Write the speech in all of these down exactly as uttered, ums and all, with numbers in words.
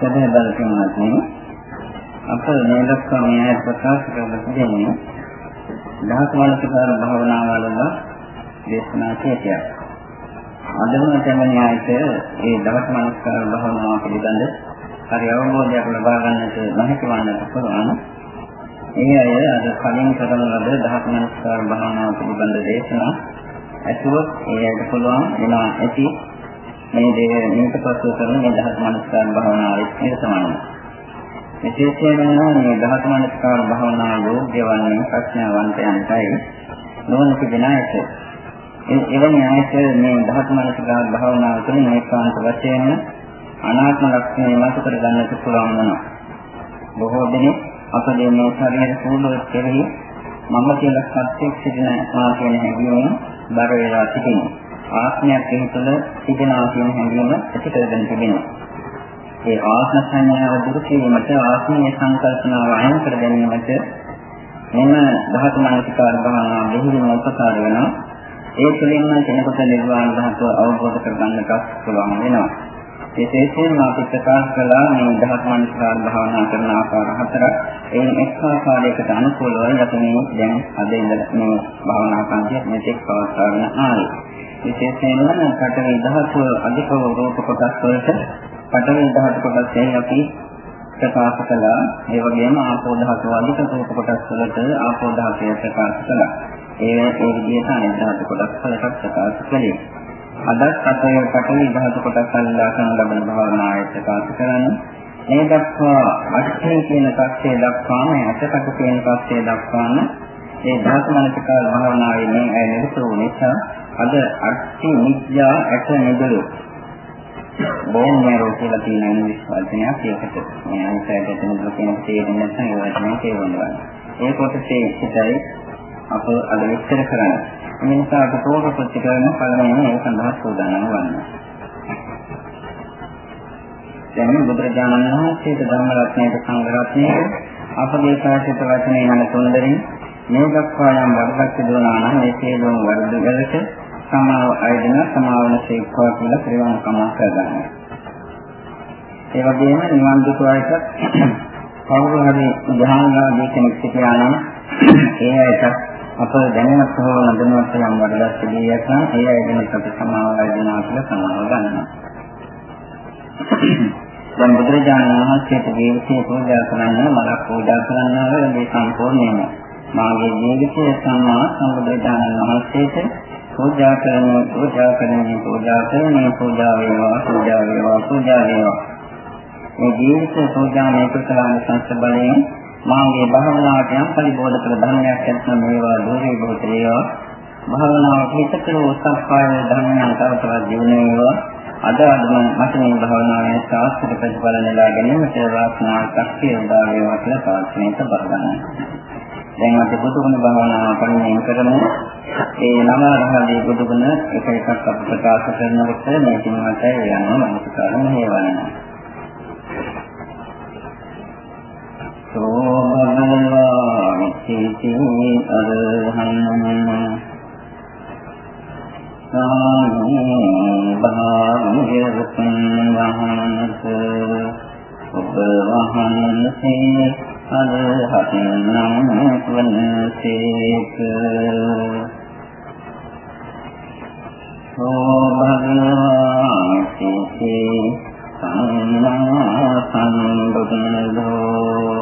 සදහ බලපෑමක් අප නේදක්කම න්‍යාය ප්‍රකාශ කරලා තිබෙන්නේ දහස් මනසකාර භාවනාවල දේශනා කීපයක්. අදම තමයි න්‍යායට ඒ දහස් මනසකාර භාවනාව පිළිබඳ හරි අවබෝධයක් ලබා ගන්නට නොහැකි වන්නට පුළුවන්. ඒ අය අද කලින් කරන ලද දහස් මනසකාර භාවනාව පිළිබඳ දේශනා ඇතුළත් ඒ අයට පුළුවන් වෙනවා ඇති මේ දේ මේක පසු කරන මේ දහස් මනසකාර භාවනාවේ නිරතවන්න. විශේෂයෙන්ම මේ දහස් මනසකාර භාවනාව යෝග්‍ය වන්නේ ප්‍රඥාවන්තයන්ටයි නොවන කෙනාට. ඒ එවැනි අයට මේ දහස් මනසකාර භාවනාව තුළින් ඒකාන්ත වශයෙන් අනාත්ම ලක්ෂණය මත කර ගන්නට පුළුවන් වෙනවා. බොහෝ දෙනෙක් අපේ මේ ශරීර කුණුව කෙරෙහි මම කියලා සත්‍යයක් සිටින ආ කියන හැඟීම බර වේලා සිටිනවා. ආත්මයක් හේතුල සිටිනවා කියන හැඟීම ඇති කරගෙන තිබෙනවා. ඒ ආත්ම සංඥාව දුරු කිරීමට ආත්මීය සංකල්පනාව අයින් කර ගැනීමට මෙන්න ධාතු මනසිකාර භාවනාව දෙහිම උපකාර වෙනවා. ඒ තුළින්ම කෙනෙකුට නිර්වාණ ධාතුව අවබෝධ කර ගන්නට පුළුවන් වෙනවා. විශේෂයෙන්ම අපි ප්‍රකාශ කළා මේ ධාතු මනසිකාර භාවනා කරන ආකාර හතරක්. ඒ එක් ආකාරයකට අනුකූලව අපි මේ දැන් අද ඉඳලා මේ භාවනා කාර්යය මෙතෙක් පවත්වාගෙන ආවේ. විශේෂයෙන්ම පඨවි ධාතුව අධික රූප කොටස් වලට පඨවි ධාතු කොටස් එහි අපි ප්‍රකාශ කළා. ඒ වගේම ආපෝ ධාතුව අධික රූප කොටස් වලට ආපෝ ධාතුව ප්‍රකාශ කළා. ඒ ඒ විදිහට අනෙක් ධාතු කොටස් වලට ප්‍රකාශ කළේ. අදත් අපේ පඨවි ධාතු කොටස් අල්ලා කරන ලබන භාවනාවේ ප්‍රකාශ කරන්නේ මේ දක්වා අට්ඨේ කියන කක්ෂේ දක්වාම අටකට කියන කක්ෂේ දක්වාම මේ ධාතු මනසිකාර භාවනාවේ මේ ඇය නිරත වූ නිසා අද අට්ඨි නිත්‍යා ඇට නිදුළු බෝම්මරෝ කියලා තියෙන ඉංග්‍රීසි වචනයක් ඒකට මේ අනිසයට නිදුළු කියන තේරුම නැත්නම් ඒ වචනේ තේරුම්ගන්න. ඒ කොටසේ සිටයි අප අද විස්තර කරන්නේ. මේ නිසා අප තෝර ප්‍රතිකරණ පළමුවෙන් ඒ සඳහා සූදානම් වන්නේ. දැන් බුදුරජාණන් වහන්සේට ධර්ම රත්නයේ සංඝ රත්නයේ අපගේ කාශිත වචනේ යන තුන්දරින් මේ දක්වා යම් වරදක් සිදුවනා නම් ඒ සියලුම වරද වලට සමාව අයදෙන සමාවන ශේක්ෂා කියලා ත්‍රිවං කමක් කරගන්නවා. ඒ වගේම නිවන් දුක වලට කවුරු හරි ධ්‍යානලාභී කෙනෙක් සිටියා නම් ඒ අයට අප දැනවත් හෝ නොදැනවත් යම් වරදක් සිදුවියක් නම් ඒ අයගෙන අප සමාව අයදෙනවා කියලා සමාව ගන්නවා. දැන් බුදුරජාණන් වහන්සේට ජීවිතේ පූජා කරන්න මලක් පූජා කරනවා මේ සම්පූර්ණයෙන්ම මාගේ ජීවිතය සම්මා සම්බුදුරජාණන් වහන්සේට පූජා කරන පූජා කරන පූජා කරන පූජා වේවා පූජා වේවා පූජා වේවා මේ ජීවිත පූජාමය කුසලාන සංස්බලයෙන් මාගේ භාවනාවට යම් පරිබෝධ කර ධර්මයක් නැත්නම් මේවා දුරේ බොහෝ වේවා භාවනාවට හිතකල උත්සාහය ධර්මයන් තවතවත් දිනු වේවා අද අදම මට මේ භාවනාවේ සාස්ත්‍ර ප්‍රතිඵල නෙලා ගැනීමට වාසනාවක් ශක්තිය උදා වේවා කියලා ප්‍රාර්ථනා කරගන්නවා. දැන් අපි බුදුගුණ භාවනාව පරිණාම කරමු. ඒ නම රහදී බුදුගුණ එක එකක් අප ප්‍රකාශ කරනකොට මේ තුනට යනවා මනසකාරම හේවනවා. සෝ භගවා මිච්ඡති අරහං සාමි භාග්‍යවතුන් වහන්සේ ඔබ වහන්සේ අරහතන් වහන්සේක සෝ භගවති සම්මා සම්බුද්ධෝ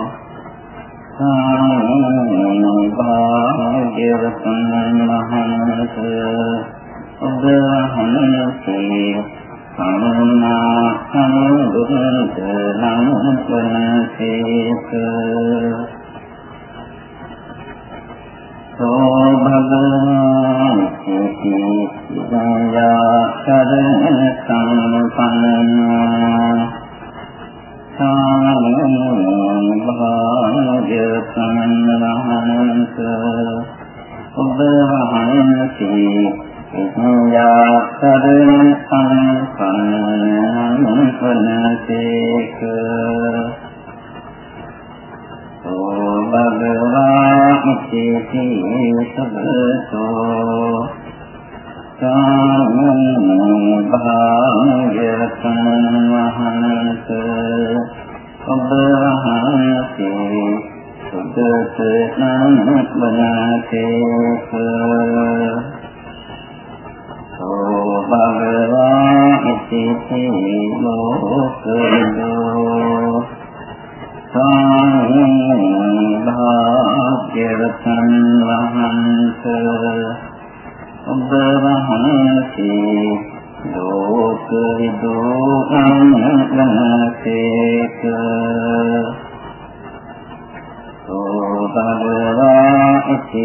සාමි භාග්‍යවතුන් වහන්සේ ඔබ වහන්සේ සම්මා සම්බුද්ධ නමස්තේක සෝ භගවති විද්‍යා කරණ සම්පන්න සාමි භාග්‍යවතුන් වහන්සේ ඔබ වහන්සේ විද්‍යා කරණ සම්පන්න වනසේක සෝ භගවා ඉති සබ්බතෝ සාමි භාග්‍යවතුන් වහන්සේ වනසේක සෝ භගවා ඉති ලෝකදෝ සාමි භාග්‍යවතුන් වහන්සේ ඔබ වහන්සේ ලෝක විදෝ අනන්තසේක සෝ භගවා ඉති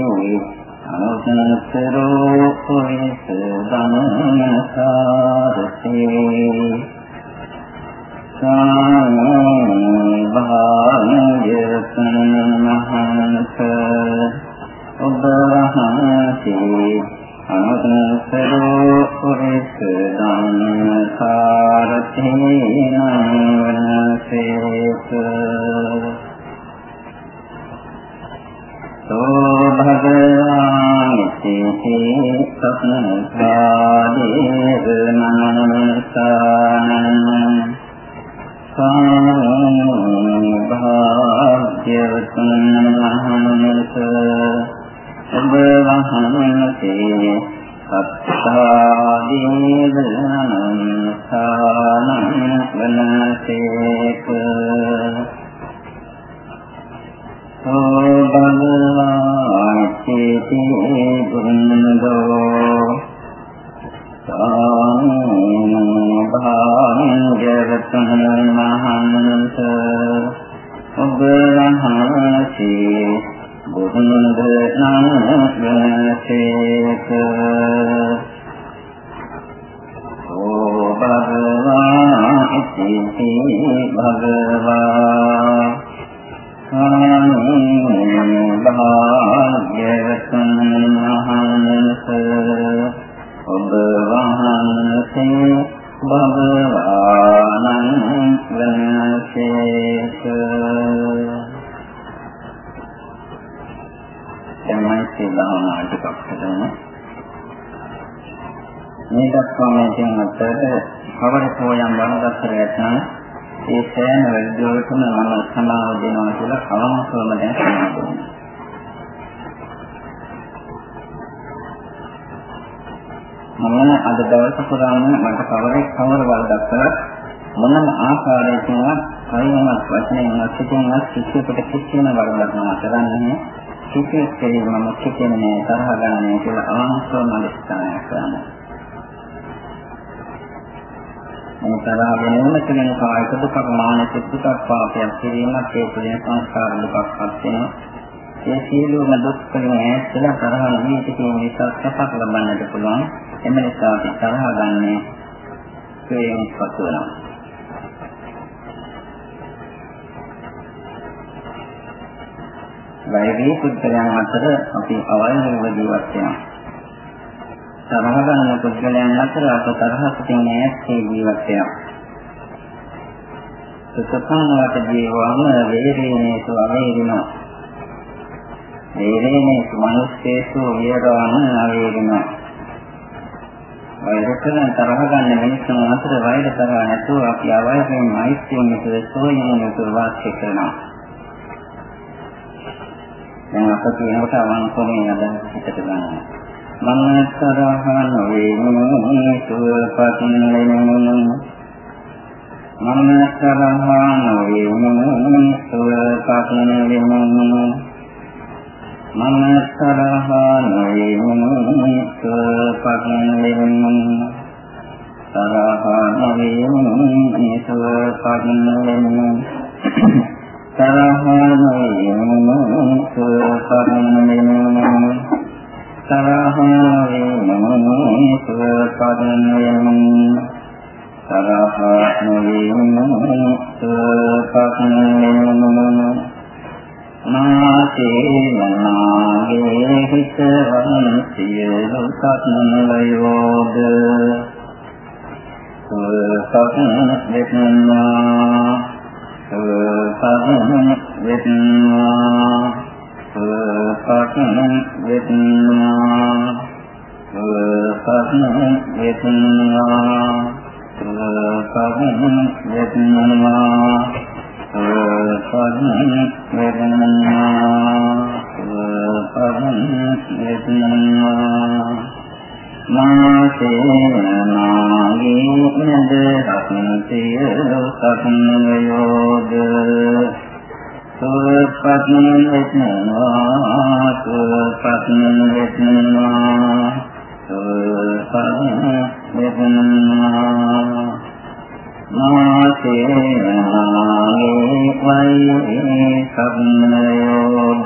අනුසතරෝ පුරිස ධම්මසාරසේ සාමි භාග්‍යවතුන් වහන්සේ ඔබ වහන්සේ අනුසතරෝ පුරිස ධම්මසාරසේ නමනසේක සෝ භගවානිති සත්නකාදේව නමනසානං සාමි භාග්‍යවතුන් වහන්සේ ඔබ වහන්සේ සත්කාදේව නමනසානං වනසේක සෝ භගවානිති බුද්ධෝ සාමි භාග්‍යවතුන් වහන්සේ ඔබ වහන්සේ බුද්ධ නාමයේක සෝ භගවානිති භගවා සාමි භාග්‍යවතුන් වහන්සේ ඔබ වහන්සේ භගවානං වහන්සේක එමයිසේ භාවනා ටිකක් කරන මේ දක්වා මේ කියන අතර කවර සෝයම් වරදතරයක් නම් ඒ සෑම වෙද්දෝටම මම සමාව දෙනවා කියලා අවංකවම දැන් කියනවා. මම අද දවස් පුරාම මට කවරේ කවර වරදක් කරත් මොනම ආකාරයකින්වත් කයින්වත් වචනයෙන්වත් සිතෙන්වත් කිසිකට කිසිම වරදක් මම කරන්නේ කිසිත් කෙනෙකුම කිසිනේ තරහ ගන්නනේ කියලා අවංකවම අධිෂ්ඨානය කරනවා. මේ තරහ වෙනම කෙනෙක් කායික දුකක් මානසික දුකක් පාපයක් කිරීමක් ඒ තුළින් සංස්කාර දුකක්පත් වෙනවා. ඒ සියලුම දුක් වලින් ඈත්ලා තරහ නිමිති කියන නිසා සපක් ලබන්නට පුළුවන්. එම නිසා අපි තරහ ගන්නේ ප්‍රේමපත් වෙනවා. වෛරී පුද්ගලයන් අතර අපි අවයව ජීවත් වෙනවා. තරහ ගන්න පුද්ගලයන් අතර අප තරහකින් ඈත් ජීවත් වෙනවා. සුඛානවට ජීවවම වේරේනේසු අවේරිනෝ. වේරේනේසු මනුස්සේසු විරවන අවේරිනෝ. වෛරකෙන් තරහ ගන්න මිනිස්සුන් අතර වෛර තරහ නැතුව අපි අවයවයෙන් මෛත්‍රියෙන් යුතුව සෝයයෙන් යුතුව වාසය කරනවා. දැන් අප කියනකොට අවංකවම අදහස් හිතට ගන්නවා. මම තරහ නොවේ සුවපත් නෙමෙයි. මම තරහ නොවේ සුවපත් නෙමෙයි. මම තරහ නොවේ සුවපත් නෙමෙයි. තරහ නොවේ සුවපත් නෙමෙයි. තරහ නොවේ සුවපත් නෙමෙයි. තරහ නොවේ සුවපත් නෙමෙයි. තරහ නොවේ සුවපත් නෙමෙයි. මාතේ මනාගේ හිතවන් සියලු සත්නලයෝද සුවපත් වෙත්නා සුවපත් වෙත්නා සුවපත් වෙත්නා සුවපත් වෙත්නා සුවපත් වෙත්නා සුවපත් වෙත්නා පරිණිරන්නා මාසේනාගේ නද රත්නතිය සත්නයෝද සුපත්නිරන්නා සුපත්නිරන්නා සුපත්නිරන්නා මාසේනාගේ වෛරේ සත්නයෝද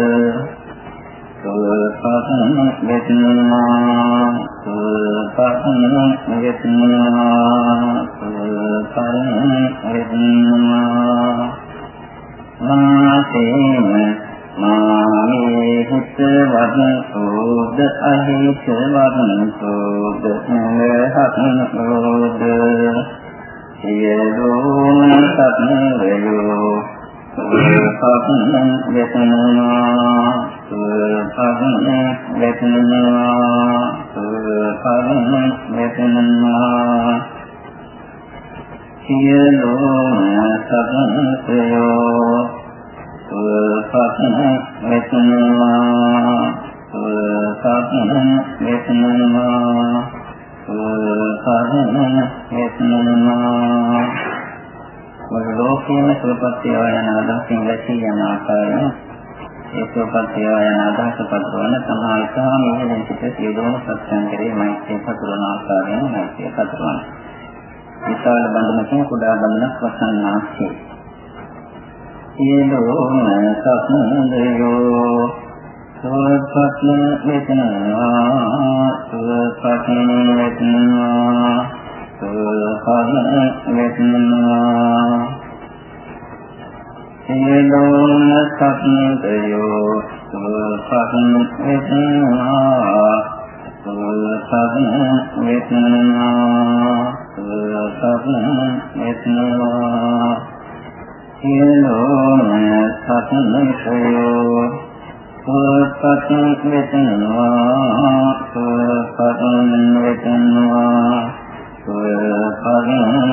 සුපත්නිරන්නා සුපත්නිරන්නා සුපත්නිරන්නා මාසේන මාමේ හිත වදනෝද අහිත වදනෝද නරහත්නෝද සියලුම සත්නවයෝ සුපත්න වෙතනවා සුපත්න වෙතනවා සුපත්න වෙතනවා සියලුම සත්නවයෝ සුපත්න වෙතනවා සුපත්න වෙතනවා සුපත්න වෙතනවා ලෝකයේ සුපත්ය යන අදහසින් වැසී යන ආකාරය ඒ සුපත්ය යන අදහස පතරවන සමාල්කා මෙහෙම සිට සියලුම සත්‍යයන් කෙරෙහි මෛත්‍රී පතරවන ආකාරයෙන් මෛත්‍රී පතරවන විශාල බඳුනකින් කුඩා බඳුනක් වසන්නාසේ සියලුම සත්නයෝ සුපත්න වෙතනවා සුපත්න වෙතනවා සුපත්න වෙතනවා සියලුම සත්නයෝ සුපත්න වෙතනවා සුපත්න වෙතනවා සුපත්න වෙතනවා සියලුම සත්නයෝ සුපත්න වෙතනවා සුපත්න වෙතනවා සුපත්න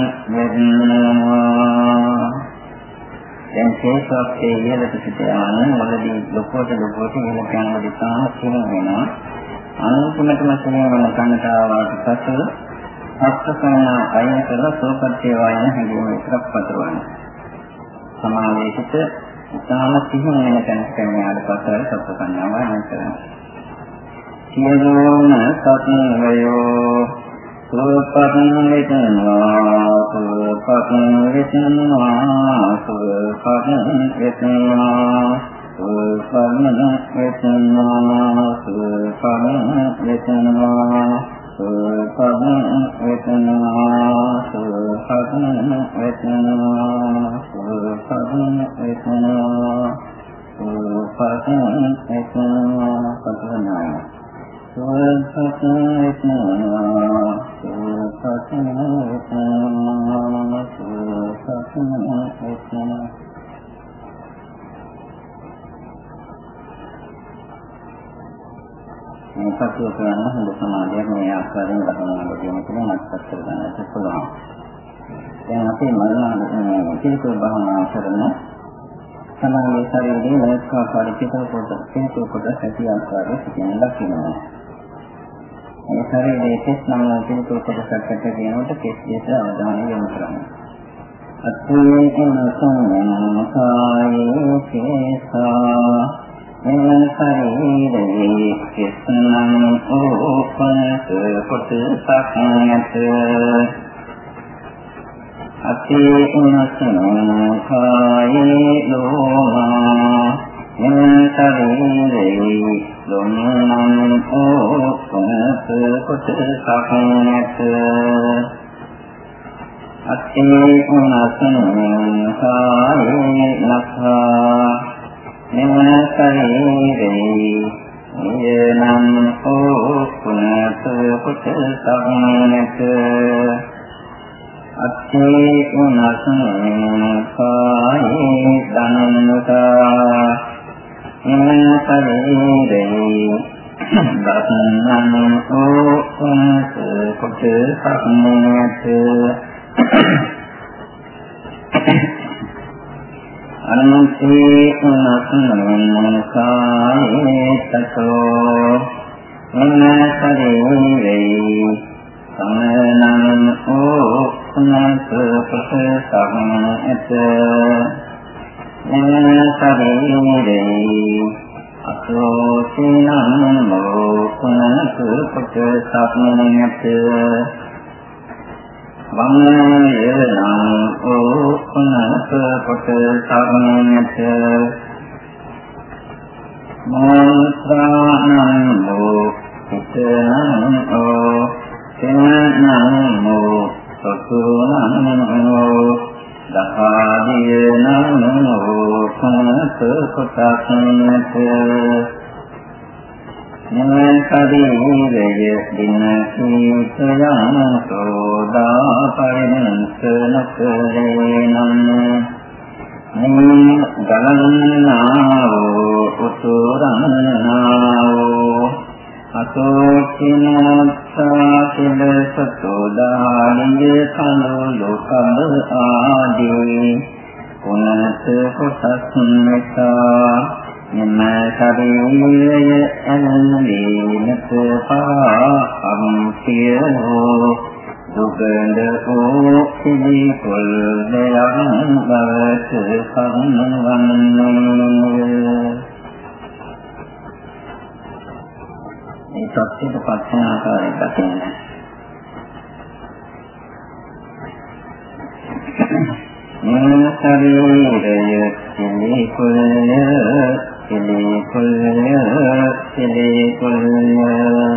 වෙතනවා දැන් කේසක්ේ ඉහළට සිටාන මොළදී ලොකෝට ලොකෝට ඉහළ යන දිශාව සිහින වෙනවා අන්තිමටම සිහින වෙන කනට ආවට පසු අත්කන අයන කරලා සෝපත්‍ය වයන හැඟීම විතරක් පතරවනවා සමාවේශිත ඉතාම සිහින වෙන තැනකට යාට පස්සෙ සත්පන්නාව යන කරනවා සියලුම සත්නවයෝ සුපත්න වෙතනවා සුපත්න වෙතනවා සුපත්න වෙතනවා සුපත්න වෙතනවා සුපත්න වෙතනවා සුපත්න වෙතනවා සුපත්න වෙතනවා සුපත්න වෙතනවා සුපත්න වෙතනවා පතනවා සුපත්න වෙතනවා සුපත්න වෙතනවා සුපත්න වෙතනවා මේ සත්‍ය කරන හොඳ සමාධියක් මේ ආකාරයෙන් ලබනවා කියන එක මතක් කරගන්නට පුළුවන්. දැන් අපි මරණ පිළිතුරු භාවනා කරන සමාධියේ ශරීරයේ මොනක්කා පරිචිත කොට පිළිතු කොට ඇති ආකාරය කියන ලක්ෂණය. මේ ශරීරයේ කෙස් නම් පිළිතු කොටසකට කියනකොට කෙස් දෙස අවධානය යොමු කරන්න. අත්ථේන සංඥාකායේ කේසා මෙන්න ශරීරයේ කෙස් නම් ඕපනත කොටසක් නැත. අත්ථේන සංඥාකායේ ලෝමා මෙන්න ශරීරයේ ලොම් නම් ඕපනත කොටසක් නැත. අත්ථේන සංඥාකායේ ලක්ඛා මෙන්න ශරීරයේ යනම් ඕපනත කොටසක් නැත. අත්ථේන සංඥාකායේ දනන්තා මෙන්න ශරීරයේ දසනං ඕපනත කොටසක් නැත. අනන්තේ උනසනමනසායේ තතෝ මනසරේ සමනං ඕ උනස ප්‍රසසං එත මනසරේ අසෝ සිනං ඕ උනස ප්‍රසසං එත වන්නයනං ඕ උනස ප්‍රසසං එත මෝත්‍රාණං ඕ ඉතනං ඕ තෙනං ඕ සතුනං ඕ දහාදීනං ඕ උනස ප්‍රසසං එත නමං කදීවය දින සීතයං සෝදා පරිණසනකලේනං නිමං ගලන්නාවෝ උතුරන්නාවෝ අසෝචිනෝත්සා සිලසතෝදාලිය කලෝලෝකබ ආදී උනස කොටස්මතා නිම ශරීරය ඇලෙන්නේනත පා අම්පියෝ දුගඳ වූ පිළිකුල් දෙයන් බවට සම්වන්නේ මේ සත්‍යද පස්සන ආකාරයට දකින්න නිම ශරීරය පිළිකුල් පිළිකුල්ය පිළිකුල්ය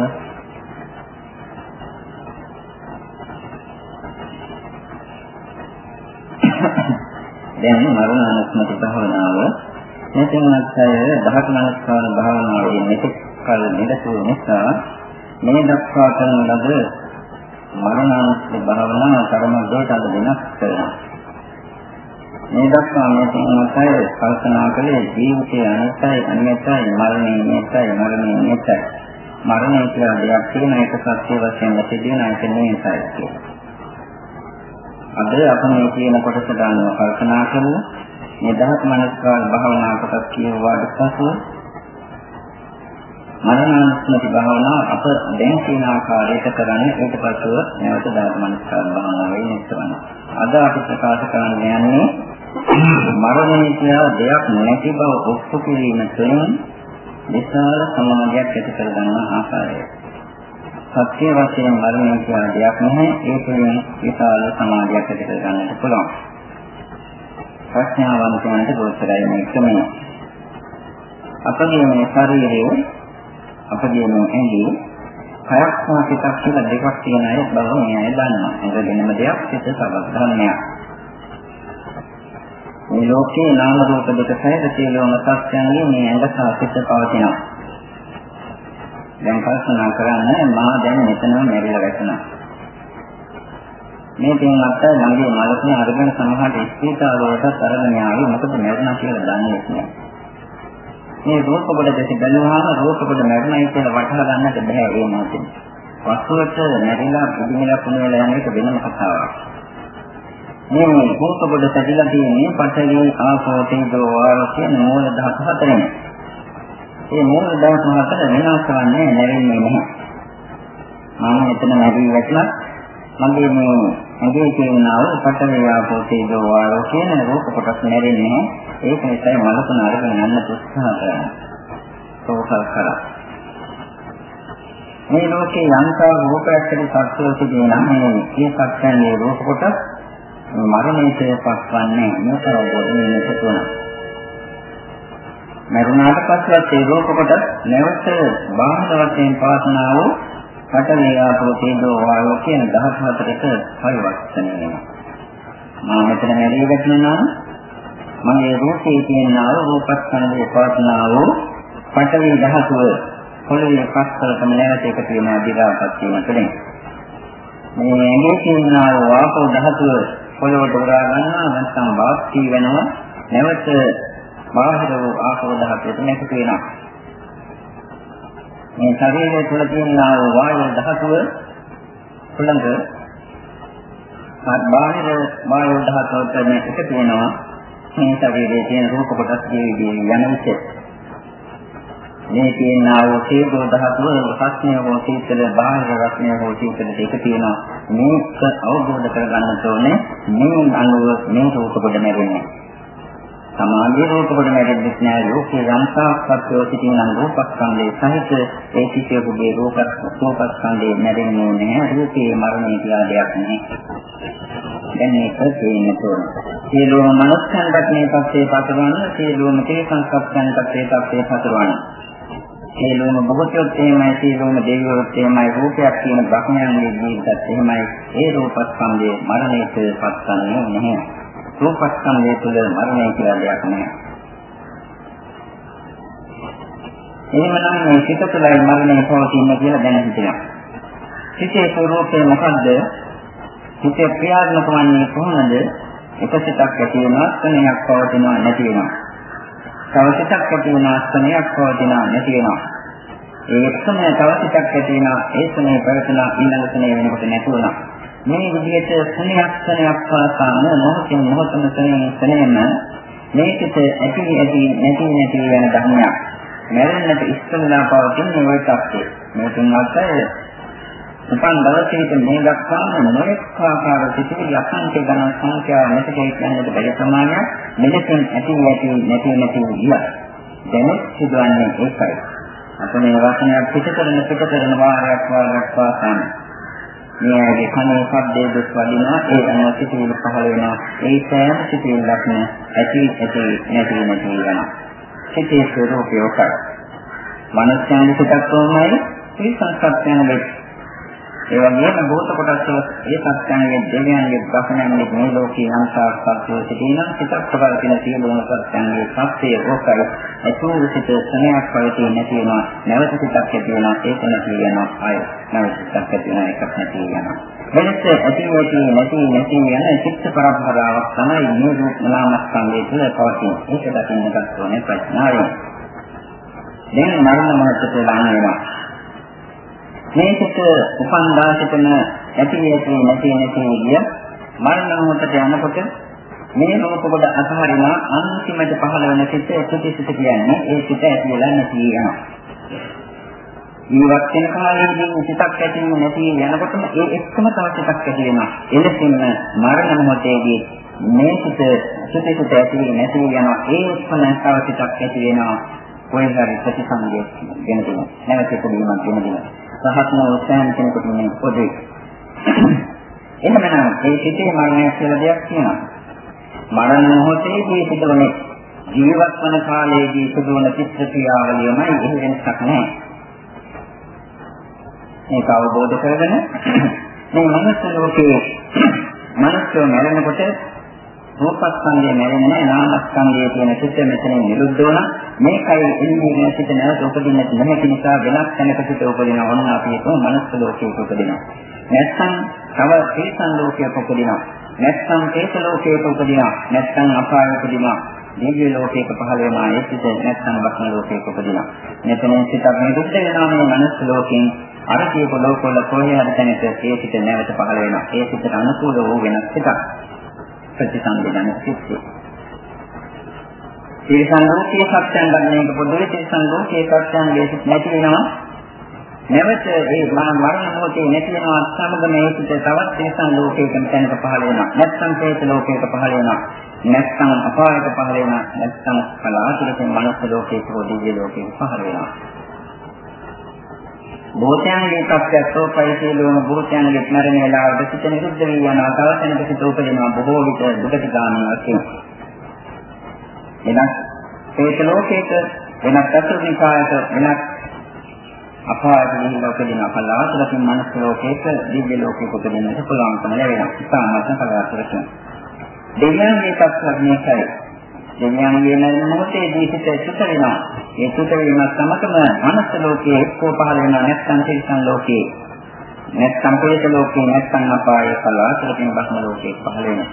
දැන් මරණානුස්මති භාවනාව මෙතනත් අය දහස් නමස්කාර භාවනාවේ මෙතෙක් කල නිරත නිසා මේ දක්වා කරන ලද මරණානුස්මති භාවනාව කර්ම දෙකට අද වෙනස් කරනවා. මේ දක්වා මේ තේමත් අය කල්පනා කළේ ජීවිතය අනිත්‍යයි අනිත්‍යයි මරණය නිත්‍යයි මරණය නිත්‍යයි මරණය කියලා දෙයක් තියෙන එක සත්‍ය වශයෙන් සිදුවෙන එක නෙවෙයි කියලා. අද අපි මේ කියන කොටස ගන්නව කල්පනා කරමු. මේ දහස් මනස්කාර භාවනා කොටස් කියවුවාට පසු මරණානුස්මති භාවනාව අප දැන් කියන ආකාරයට කරන්නේ ඊට පස්ව නැවත දහස් මනස්කාර භාවනාවේ නිස්සවන. අද අපි ප්‍රකාශ කරන්න යන්නේ මරණය කියලා දෙයක් නැති බව ඔප්පු කිරීම තුළින් විශාල සමාජයක් ඇති කර ගන්න ආකාරය. සත්‍ය වශයෙන් මරණය කියලා දෙයක් නැහැ. ඒ තුළින් විශාල සමාජයක් ඇති කර ගන්නට පුළුවන්. ප්‍රඥාවන්තයන්ට ගෝචරයි මේ ක්‍රමය. අපගේ මේ ශරීරයේ අපගේ මේ ඇඟේ කයක් හා සිතක් කියලා දෙකක් තියෙන අය බව මේ අය දන්නවා. ඒක වෙනම දෙයක් සිත සබඳනයක්. මේ ලෝකේ නාම රූප දෙක සහිත සියලුම සත්‍යයන්ගේ මේ ඇඟ සහ සිත පවතිනවා. දැන් කල්පනා කරන්න මා දැන් මෙතනම මෙරිලා වැටෙනවා. මේ දෙන්නත් ළඟේ මලකුණ අරගෙන සමහරට ස්පීතාල වලට අරගෙන ආවේ මොකද මැරුණා කියලා දන්නේ නැහැ. මේ රූප කොට දැක බැලුවාම රූප කොට මැරුණයි කියලා වටහා ගන්නට බෑ ඒ මොහොතේ. වස්තුවට මැරිලා බුදුමිලා පුණේලා යන එක වෙනම කතාවක්. මේ රූප කොට සැදලා තියෙන්නේ පඨවි ආපෝ තේජෝ වායෝ කියන මූල ධාතු හතරෙන්. මේ මූල ධාතු හතර වෙනස් කරන්නේ නැරෙන්නේ නැහැ. මම මෙතන නැරී වැටලා මගේ මේ ඇඟේ තියෙනා වූ පඨවි ආපෝ තේජෝ වායෝ කියන රූප කොටස් නැරෙන්නේ නැහැ. ඒක නිසා මලකුණ අරගෙන යන්න උත්සාහ කරනවා. සෝසල් කරා. මේ ලෝකේ යන්තා රූපයක් ඇති සත්‍යෝ කියනවා මේ මේ සත්‍යන්නේ රූප කොටස් මරණයට පත්වන්නේ මොකවදන්නේ නැතුණ. මරුණාට පස්සෙත් ඒ රූප කොටස් නැවත බාහිර වශයෙන් පවත්නා වූ පඨවි ආපෝ තේජෝ වායෝ කියන දහස් හතරක පරිවර්තනය වෙනවා. මම මෙතන නැරී වැටෙනවා මගේ රූපේ තියෙනා වූ රූපස්කන්ධයේ පවත්නා වූ පඨවි ධාතුව පොළවේ පස්වලටම නැවත එකතු වෙනවා දිගාපත් වීම තුළින්. මේ ඇඟේ තියෙනා වූ ආපෝ ධාතුව පොළොවට උරා ගන්නවා නැත්නම් වාස්ති වෙනවා නැවත බාහිර වූ ආපෝ ධාතුවට එකතු වෙනවා. මේ ශරීරය තුළ තියෙනා වූ වායු ධාතුව ළඟ බාහිර වායු ධාතුවට එකතු වෙනවා මේ ශරීරයේ තියෙන රූප කොටස් ජීවිතේ යන විට මේ තියෙනා වූ තේජෝ ධාතුව රස්නේ හෝ සීතල බාහිර රස්නේ හෝ සීතල දෙක තියෙනවා. මේක අවබෝධ කරගන්න ඕනේ මේ අනුව මේ රූප කොට නැරෙන්නේ. සමාධි රූප කොට නැරෙන්නේ නැහැ. ලෝකේ යම්තාක්ෂත්වෝ සිටින රූපස්කන්ධයේ සහිත ඒ සිටියුගේ රූප රූපස්කන්ධයේ නැරෙන්නේ නැහැ. රූපේ මරණය කියලා දෙයක් නැහැ. දැන් මේක තේින්න ඕන. සියලුම මනස්කන්ධත් මේ පස්සේ පතරවන්න, සියලුම තේ සංස්කප්පයන්ට මේ පස්සේ පතරවන්න. සියලුම භෞතික තේමයි, සියලුම දෙවියොත් තේමයි, රූපයක් කියන බ්‍රහ්මයන්ගේ ජීවිතත් එහෙමයි. ඒ රූපස්කන්ධයේ මරණයට පත්වන්නේ නැහැ. රූපස්කන්ධය තුළ මරණය කියලා දෙයක් නැහැ. එහෙමනම් මේ සිත තුළයි මරණය පවතින කියලා දැන හිතනවා. සිතේ ස්වરૂපය මොකද්ද? සිතේ ක්‍රියාත්මක වන්නේ කොහොමද? එක සිතක් ඇති වෙනවා, ස්කන්ධයක් පවතිනවා, නැති වෙනවා. තව සිතක් ඇති වෙනවා, ස්කන්ධයක් පවතිනවා, නැති වෙනවා. ඒ එකම තව සිතක් ඇති වෙනවා, ඒ ස්කන්ධය පවතිනවා, ඊළඟ ස්කන්ධය වෙනකොට නැති වෙනවා. මේ විදිහට ස්කන්ධයක් ස්කන්ධයක් පාසාම මොහොතින් මොහොතම ස්කන්ධයෙන් මේ සිත ඇති ඇති නැති නැති වෙන ධර්මයක්. මරණයට ඉස්සෙල්ලා පවතින මේ තත්ත්වය. මේ තුන්වත් උපන් දවසේ මේ දක්වාම නොඑක ආකාර සිතිවිලි අසංඛ්‍ය ගණන් සංඛ්‍යාව නැති කියන්නට බැරි ප්‍රමාණයක් මෙලෙසින් ඇති නැති නැති නැති විලා දැන් සිදුවන්නේ ඒකයි. අපේ වචනයක් පිට කරන පිට කරන වාරයක් වාරයක් පාසන මේ කනේ ශබ්දයේ දුක් වදිනවා ඒ අනුව සිතිවිලි පහළ වෙනවා. ඒ සෑම සිතිවිල්ලක්ම ඇති ඇති නැති නැති යනවා. සිතේ ස්වરૂපය ඔකයි. මනස්යන් සිතක් කොහොමයි? ඒ සංස්කප්පයන්ගේ ඒ වගේම භූත කොටස් ඒ සත්‍යයන්ගේ දෙවියන්ගේ ප්‍රශ්නයන්ගේ මේ ලෝකී අංශාස්පත්වෝ සිටින සිතක් ප්‍රබලතින සියලුම සත්‍යයන්ගේ සත්‍යය ඕකයි. අතුරු සිත ස්නේහයක් පරිතේ නැති වෙනවා. නැවත සිතක් ඇති වෙනවා. ඒක නැති වෙනවා. ආය නැවත සිතක් ඇති වෙනවා. ඒකත් නැති වෙනවා. වෙනස ඇති නැති නැති නැති යන චිත්ත පරම්පරාවක් තමයි මේ රූප නාමස්කන්ධය තුළ පවතින. ඒක දකින්නට ඕනේ ප්‍රඥාවෙන්. දැන් මරණ මොහොතේ ලං වෙනවා. මේකට උපන්දා සිටන ඇති ඇති නැති නැති විදිය මරණ මොහොතට යනකොට මේ රූප කොට අතහරිනා අන්තිමට පහළ වෙන සිත සුති සිත කියන්නේ ඒ සිත ඇති වෙලා නැති යනවා. ඊවත් වෙන කාලෙදී සිතක් ඇති නැති යනකොටම ඒ එක්කම තව සිතක් ඇති වෙනවා. එලෙසින්ම මරණ මොහොතේදී මේ සිත සුති සිත ඇති නැති යනවා. ඒ එක්කම තව සිතක් ඇති වෙනවා. කොයි හරි ප්‍රතිසංගය වෙන දෙයක්. නැවත ඉදීමක් වෙන දෙයක්. සහත්ම උත්සාහන කෙනෙකුට මේ පොදේ. එහෙමනම් ඒ සිතේ මරණය කියලා දෙයක් තියෙනවා. මරණ මොහොතේදී සිදුවන ජීවත් වන කාලයේදී සිදුවන චිත්ත ක්‍රියාවලියමයි එහෙ වෙනසක් නැහැ. මේක අවබෝධ කරගෙන මේ මනස ලෝකයේ මනස මරණකොට රූපස්කන්ධය මැරෙන්නේ නැහැ. නාමස්කන්ධයේ තියෙන සිත මෙතනින් නිරුද්ධ වුණා. මේකයි එන්නේ සිත නැවත උපදින්න නැති නිසා වෙනස් තැනක සිත උපදින වුණා. අපි ඒක මනස ලෝකයක උපදිනවා. නැත්නම් තව තේසන් ලෝකයක උපදිනවා. නැත්නම් තේස ලෝකයක උපදිනවා. නැත්නම් අපායක උපදිනවා. දිව්‍ය ලෝකයක පහළ වෙනා ඒ සිත නැත්නම් බ්‍රහ්ම ලෝකයක උපදිනවා. මෙතනින් සිත නිරුද්ධ වෙනා මේ මනස ලෝකයෙන් අර කියපු ලෝකවල කොහේ හරි තැනක ඒ සිත නැවත පහළ වෙනවා. ඒ සිතට අනුකූල වූ වෙනස් එකක්. ප්‍රතිසංවේදන සිත්ය. ඊසංගෝකී සත්‍යයන් ගන්නේක පොදුවේ ඊසංගෝකී සත්‍යයන් දේශිත නැති වෙනවා. නැවත ඒ මරණ මොහොතේ නැති වෙනවා සමග මේ සිත තවත් ඊසංගෝකයකින් තැනක පහළ වෙනවා. නැත්නම් ප්‍රේත ලෝකයක පහළ වෙනවා. නැත්නම් අපායක පහළ වෙනවා. නැත්නම් කලාතුරකින් මනුස්ස ලෝකයක හෝ දිව්‍ය ලෝකයක පහළ වෙනවා. භූතයන්ගේ සත්‍යත්වෝ පරිශීලන භූතයන්ගේ මරණ වේලාවට සිත නිරුද්ධ වී යනවා. තවසෙනක සිත උපදිනවා. බොහෝ විට දුකටගාමී වශයෙන්. එනක් ඒක ලෝකයක වෙනත් අසුනිකායක වෙනත් අපායකින් උපදිනවා. කලාතුරකින් මනස ලෝකයක දිව්‍ය ලෝකයක උපදින්නට පුළුවන්කම ලැබෙනවා. ඉතාමත්ම කලාතුරකින්. දෙවියන්ගේ සත්‍යයක් මේකයි. දෙවියන්ගේ මරණ මොහොතේදී සිත සුත වෙනවා. ඒ සුත වීම සමගම මනස ලෝකයේ එක්කෝ පහළ වෙනවා. නැත්නම් තිරිසන් ලෝකයේ නැත්නම් ප්‍රේත ලෝකයේ නැත්නම් අපාය කලාතුරකින් බ්‍රහ්ම ලෝකයේ පහළ වෙනවා.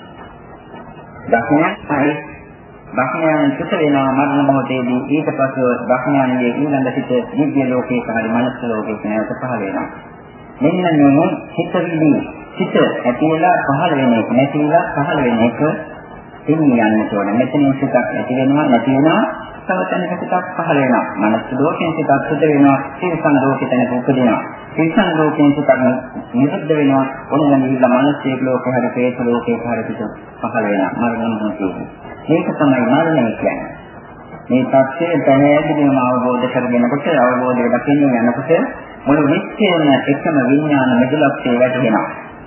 දක්ෂණයි බ්‍රහ්මයන් සුත වෙනවා මරණ මොහොතේදී. ඊට පස්ව බ්‍රහ්මයන්ගේ ඊළඟ සිත දිව්‍ය ලෝකයක හරි මනස ලෝකයක නැවත පහළ වෙනවා. මෙන්න මේ සිත විදී සිත ඇතිවලා පහළ වෙන එක නැතිවලා පහළ වෙන එක දෙන්නේ යන්න ඕනේ. මෙතනින් සිතක් ඇති වෙනවා නැති වෙනවා. තවතැනක සිතක් පහළ වෙනවා. මනස ලෝකයෙන් සිතක් සුද වෙනවා. සිතන් ලෝකෙතනක උපදිනවා. සිතන් ලෝකයෙන් සිතක් නිරුද්ධ වෙනවා. ඔන්න නිවිලා මනසේ ලෝකේ හරි ප්‍රේත ලෝකේ හරි පිට පහළ වෙනවා. මරණය කියන්නේ. මේක තමයි මරණය කියන්නේ. මේ තත්ත්වය පැහැදිලිවම අවබෝධ කරගෙනකොට අවබෝධය දකින්න යනකොට මුළු විශ්වයම එකම විඥාන මෙදුලක්ෂේ වැටෙනවා.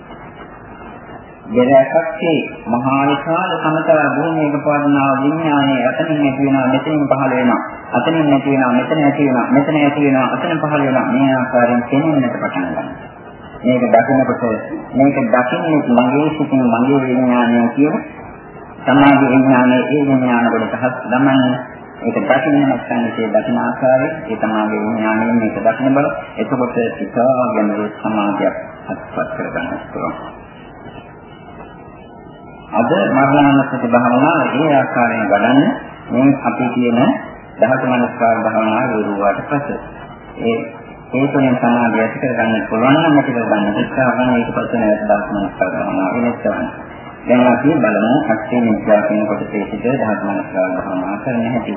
දෙරැක්කේ මහා විශාල සමතල භූමියක පවර්ණා විඥානයේ අතනින් ඇති වෙනවා මෙතනින් පහළ වෙනවා. අතනින් නැති වෙනවා මෙතන ඇති වෙනවා. මෙතන ඇති වෙනවා අතන පහළ වෙනවා. මේ ආකාරයෙන් තේනෙන්නට පටන් ගන්නවා. මේක දකිනකොට මේක දකින්නේ මගේ සිතින් මගේ විඥානය කියන සමාධි විඥානයේ ඒ විඥාන වලට හත් දමන්නේ ඒක දකින්න නැත්නම් ඒ දකින ආකාරය ඒ තමයි විඥානයෙන් මේක දකින බල එතකොට සිතාගෙන සමාධියක් අත්පත් කරගන්න පුළුවන්. අද මරණානුස්සති භාවනාව ඒ ආකාරයෙන් ගන්න මේ අපි කියන දහස මනස්කාර භාවනාව වරුවාට පස්සේ ඒ ඒ තුනෙන් සමාධිය ඇති කරගන්න පුළුවන් නම් ඇති කරගන්න උත්සාහ කරන එක පස්සේ නැවත දහස මනස්කාර භාවනාව වෙනස් කරන්න. දැන් අපි බලමු අක්ෂේ නිත්‍යා කියන කොටසේ සිට දහස මනස්කාර භාවනාව කරන්න හැටි.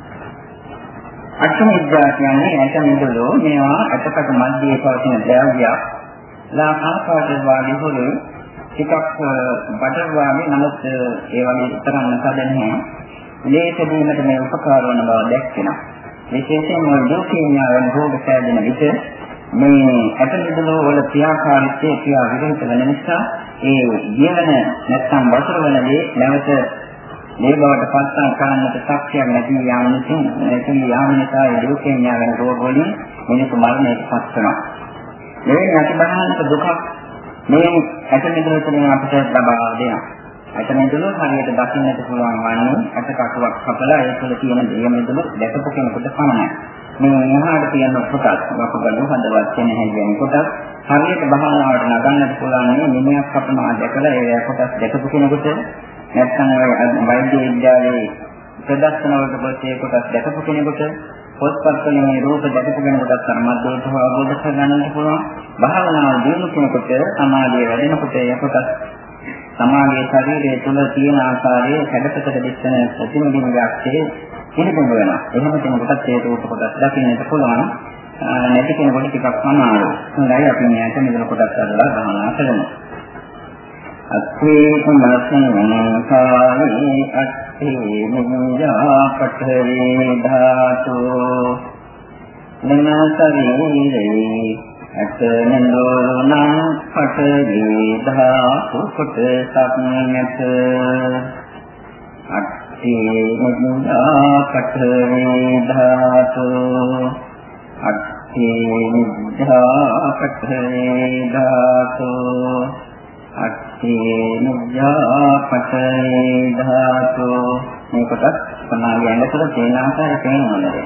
අක්ෂේ නිත්‍යා කියන්නේ ඇට මිදුළු මේවා අටකට මැදේ පවතින ද්‍රව්‍යයක්. ලා ආකාරයට වාගේ හොළු ටිකක් බටර් වාගේ නමුත් ඒ වගේ තරම් නැසදන්නේ ලේස දීමට මේ උපකාර වන බව දැක්වෙනවා. විශේෂයෙන්ම ලෝකීය වෙන රෝග සෑදෙන විට මේ ඇටමිදුළු වල ක්‍රියාකාරීත්වය ක්‍රියා විරහිත වෙන නිසා ඒ ජීවන නැත්නම් වතුර වලදී නැවත මේ බවට පස්සම් කරන්නට ශක්තියක් නැති යාම නිසා නැති යාම නිසා ඒ ලෝකීය වෙන රෝග වලින් මිනිස් මරණයට පත් වෙනවා. මේ අතිබහානක දුකක් මේ ඇටමිදුළු තුළින් අපිට ලබා දෙනවා. ඇටමිදුළු හරියට දකින්නට පුළුවන් වන්නේ ඇට කටුවක් කපලා ඒ තුළ තියෙන දේ මිදුළු දැකපු කෙනෙකුට පමණයි. මේ එහාට තියෙන කොටස් වකුගඩු හදවත් වෙන හැදෙන කොටස් හරියට භාවනාවට නගන්නට පුළුවන් මේ මිනිහක් කපනවා දැකලා ඒ කොටස් දැකපු කෙනෙකුට නැත්නම් වෛද්‍ය විද්‍යාවේ ප්‍රදර්ශන වලට පස්සේ කොටස් දැකපු කෙනෙකුට පොත්පත් වලින් මේ රූප දැකපු කෙනෙකුට සම්මතව අවබෝධ කරගන්නට පුළුවන්. භාවනාව දිනු කෙනෙකුට සමාධිය වැඩෙනකොට ඒ කොටස් සමාගයේ ශරීරයේ තුල තියෙන ආකාරයේ හැඩපතට දිස්සන ප්‍රතිමිතියක්සේ පිළිබඳ වෙනවා. එහෙම කෙනෙකුට ඒ රූප කොටස් දකින්නට පුළුවන්. නැති කෙනෙකුට ටිකක් අමාරුයි. හොඳයි අපි මෙයාට මෙතන කොටස් අරලා ගහනවා කරමු. අත්ථේ කුමසං කාලේ අත්ථේ නිඤ්ඤා පඨරේ ධාතු නම ශරීරේ අතනඳෝනං පඨරේ ධාතු කොටසක් නැත. අත්ථේ නිඤ්ඤා පඨරේ ධාතු අත්ථේ නිඤ්ඤා පඨරේ ධාතු අත්ථේ නිඤ්ඤා පඨරේ ධාතු මේ කොටස් සමාගය ඇඟතල තේන ආකාරය තේරෙන්නේ.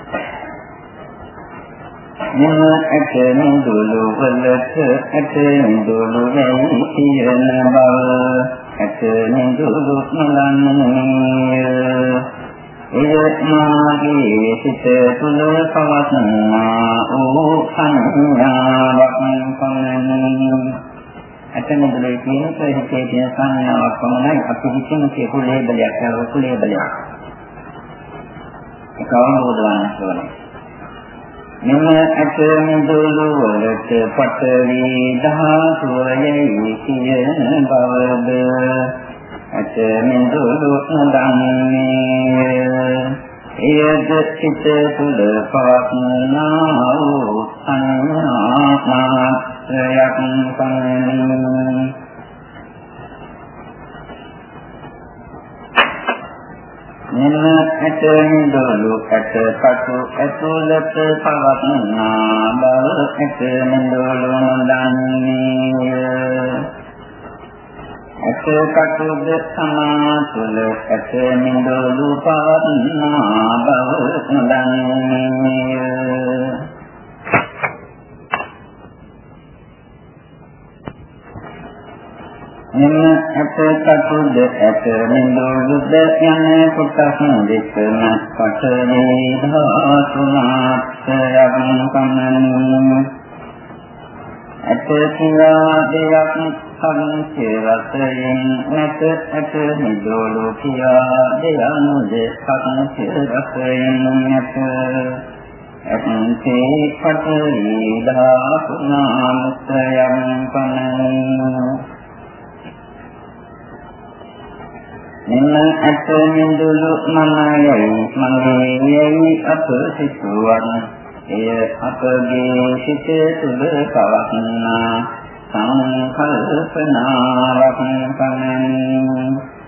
මෙම ඇට නිදුළු වලට ඇට නිදුළු වෙයි කියන බව ඇට නිදුළු නොදන්නේ එය මාගේ සිත තුළ පවත්නා වූ සංඥාවක් පමණි. ඇට නිදුළු කියන ප්‍රේතයේ තියෙන සංඥාවක් පමණයි අපි හිතන කියපු ලේබලයක් කරපු ලේබලයක්. ඒක අවබෝධ වන්න ඕනේ. මෙම ඇට නිදුළු වලට පඨවි ධාතුවයි කියන බවද ඇට නිදුළු නොදන්නේ එයද සිත තුළ පවත්නා වූ සංඥාවක් පමණි. මෙම ඇට නිදුළු ඇට කටු ඇතුළත පවත්නා බව ඇට නිදුළු නොදන්නේ ඇට කටුද තමා තුළ ඇට නිදුළු පවත්නා බව නොදන්නේ. මෙම ඇට කටුද ඇට නිදුළුද යන කොටස් දෙකම පඨවි ධාතු මාත්‍රයක් පමණි. ඇත කියා දෙයක් සංකේරයෙන් නැත ඇත නිදෝලෝ කියා දෙයන්ද සංකේරයෙන් නැත ඇතේ පතරී දාකුණාමත්‍යං පනං මෙන්න ඇත නිදෝලෝ මනයයි මනෝයයි අප සිතුවන් එය අපගේ සිත තුළ පවත්නා සංකල්පනාවක් පමණි.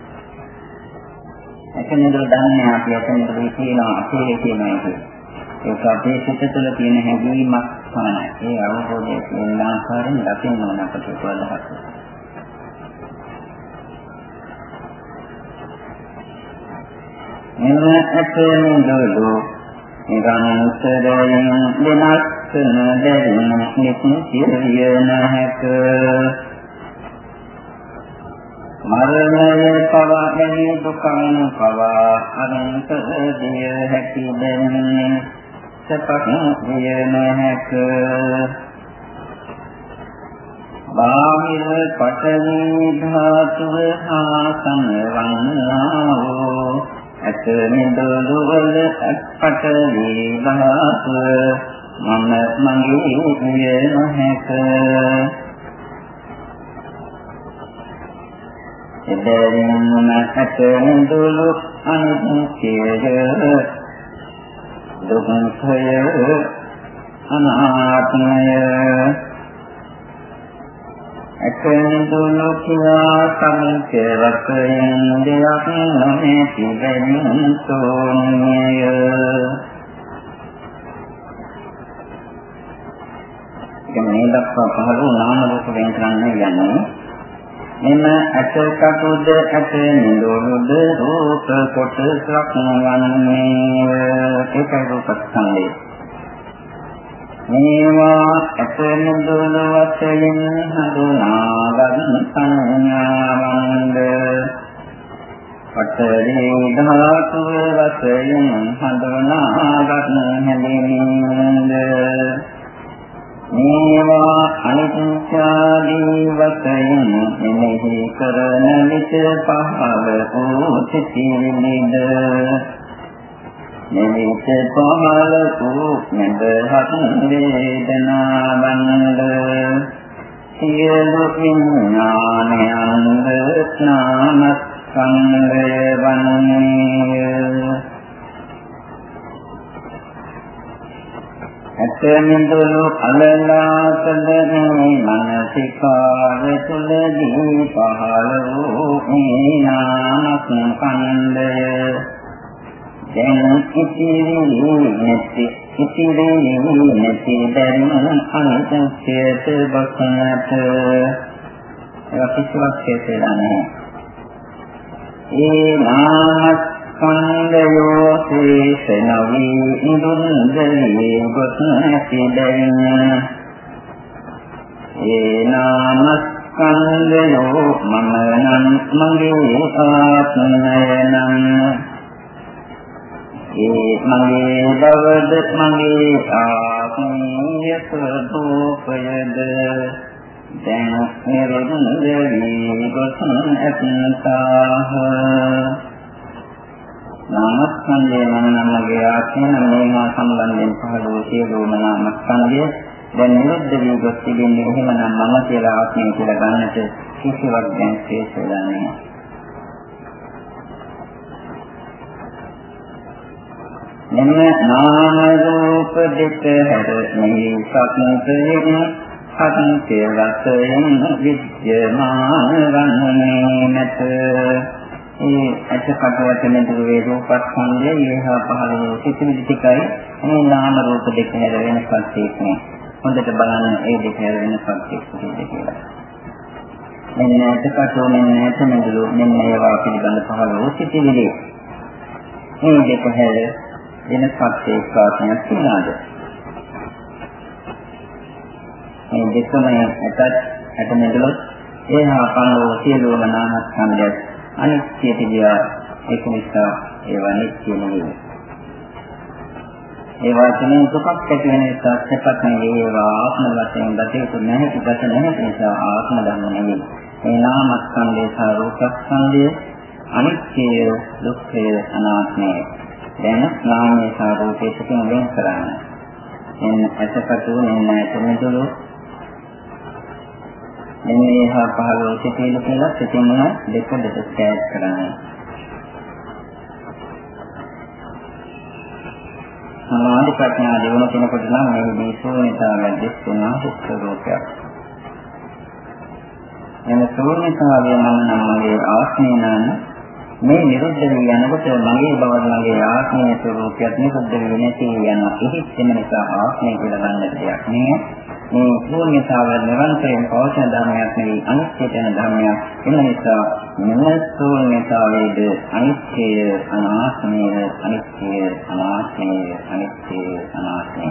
එතනදල දන්නේ අපි එතනදල කියනවා අපේ කියනවා කියන්නේ. ඒක අපේ සිත තුළ තියෙන හැඟීමක් පමණයි. ඒ අවබෝධය කියන ආකාරයෙන් දකින්න ඕන අපට කොහොමද? මෙන්න එතනදල නිරන්තරයෙන් වෙනස් කරන දෙන්න නිසිය නැහැක මරණය පවා ගැනී දුකන් පවා අනන්ත දිය හැකි දෙන්නේ සපක් දිය නැහැක බාහිර පඨවි ධාතුව හා සමවන්නා වූ ඇත නිදොළු වල අත්පටලි ධාතුව මම මගේ විය නොහැක එබැවින් ඇත නිදොළු අනිත්‍යය දුක්ඛය අනාත්මය අකනිදොළු කියා සමිතවකයෙන් දෙයක් නොමැති බැවින් සෝන්‍යය මේ දක්වා පහළ නාම රූප වෙන කරන්නේ යන්නේ මෙන්න අසකටුද ඇත නිරෝධ රූප කොටසක් වන්නේ ඒකයි රූපස්කන්ධය මේවා ඇත නිරෝධ වශයෙන් හඳුනාගත් සංඥාවන්ද පඨවි ධාතුව වශයෙන් හඳුනාගත් හැඳින්වීමද මේවා අනිත්‍යාදී වශයෙන් මෙහි කරන විට පහළ වූ සිතිවිලිද මෙවිට පහළ වූ මෙබහත් වේදනාවන්ද සියලු විඥානයන්ද නාමස්කන්ධය වන්නේ ඇතමින්දුලු අලලාසදනේ මනසිකාර තුලදී පහළ වූ මේ නාමස්කන්ධය දැන් ඉතිරි නැති ඉතිරි නැති දැන් අනිත්‍යයට බසනට ඒක කිසිවක් හේතලා නැහැ ඒ නාමස්කන්ධයෝ සේසනවි ඉදුන්දලේ ගොස් නැති දැන් ඒ නාමස්කන්ධයෝ මම නම් මගේ ආත්මය නම් ඒ මගේ බවද මගේ ආත්මය ස්වરૂපයද දැන් නිරන්තරී ගොසන් ඇතන්තාහ නාමස්කන්ධය මම මගේ ආත්මය මේවා සම්බන්ධයෙන් පහළ වූ සියලුම නාමස්කන්ධය දැන් නිරුද්ධ වී ගොස් තිබෙන්නේ එහෙමනම් මම කියලා ආත්මය කියලා ගන්නට කිසිවක් දැන් ශේෂ වෙලා නැහැ මෙන්න නාම රූප දෙක හැර මේ සත්‍යයෙන් සත්‍ය රසයෙන් විද්‍යමාන වන්නේ නැත ඒ අචකටවට මෙදුවේ රූපස්කන්ධය ඒහා පහළ වූ සිතිවිලි ටිකයි මේ නාම රූප දෙක හැර වෙන සත්‍යයක් නේ හොඳට බලන්න ඒ දෙක හැර වෙන සත්‍යයක් කියලා මෙන්න අචකටෝ මෙන්න ඇතමෙදුළු මෙන්න ඒවා පිළිබඳ පහළ වූ සිතිවිලි මේ දෙක හැර වෙන සත්‍යයක් වාසනයක් තියනවාද මේ දෙකම ඇතත් ඇත මෙදලොත් ඒහා පනෝ සියලුම නාමස්කන්ධය අනිත්‍ය තිබියා ඒක නිසා ඒවා නිත්‍ය නෙවෙයි ඒ වචනේ දුකක් ඇති වෙන නිසා සැපක් නෙවෙයි ඒවා ආත්ම වශයෙන් දතේතු නැහැ ගත නැහැ නිසා ආත්ම ධර්ම නෙවෙයි. මේ නාමස්කන්ධය සහ රූපස්කන්ධය අනිත්‍ය දුක්ඛය අනාත්මය. දැන් නාමයේ සහ රූපයේ තුන වෙන් කරන්න. එන්න ඇසකතු එන්න ඇතමෙදුළු එන්නේ හා පහළ සිටින කියලා සිටින දෙක දෙක ස්කෑට් කරන්න. සමාධි ප්‍රඥා දිනන කෙනෙකුට නම් මේ දීසෝනිතාවෙන් දෙස්තුනා ස්වරූපයක්. එන සෝනිතාවය මම නම් මගේ ආත්මය නම් මේ නිරුද්ධ වී යනකොට මගේ බව මගේ ආත්මයේ ස්වરૂපයක් නිරුද්ධ වෙන්නේ නැති යනවා. ඒකත් එම නිසා ආත්මය කියලා ගන්නට දෙයක් නෑ. මේ ශූන්‍යතාව නිරන්තරයෙන් පවතින ධර්මයක් නෙවෙයි අනිත්‍ය යන ධර්මයක්. එම නිසා මෙන්න ශූන්‍යතාවයේද අනිත්‍ය අනාත්මය අනිත්‍ය අනාත්මය අනිත්‍ය අනාත්මය.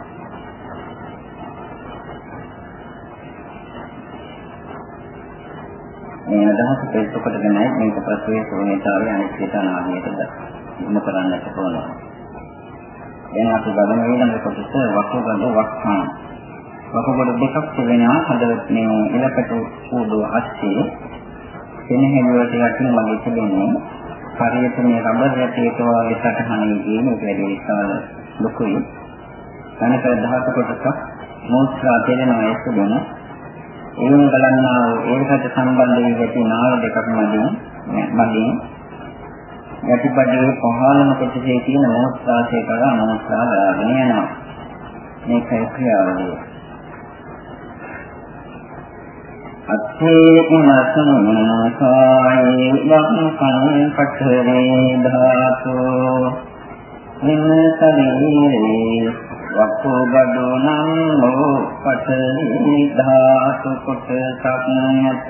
මේ අදහස පෙරටකොටගෙනයි මේක පසුවේ ශූන්‍යතාවය අනිත්‍ය අනාත්මයට යොමු කරන්නට ඕන. දැන් අපි බලමු ඊළඟ කොටස වකෝබඳ වක්ඛාන. වකෝබඳ දෙකක් තිබෙනවා හදවත මේ ඉලකට උඩු අස්සේ කෙනෙකුට යටින් වගේ තිබෙන්නේ හරියට මේ රබර් රැටයක වගේ සටහනකදී මේක වැඩි විශාල ලොකුයි. අනික දහස කොටසක් මෝස්ත්‍රා දෙනවා ඒක දෙන ඒවම බලන්නා ඒකට සම්බන්ධ වී ඇති නාල දෙකක් මැදින් මැදින් යටිපඩේ පහළම කොටසේ තියෙන මෝස්ත්‍රාශය කරා මෝස්ත්‍රා දාගෙන යනවා. මේකයි ක්‍රියාවලිය. අත්ථේනසනකායේ වක්ඛං පඨරේ ධාතෝ නිම ශරීරේ වක්ඛෝබඩෝ නම් මෝ පඨරේ ධාතු කොටසක් නැත.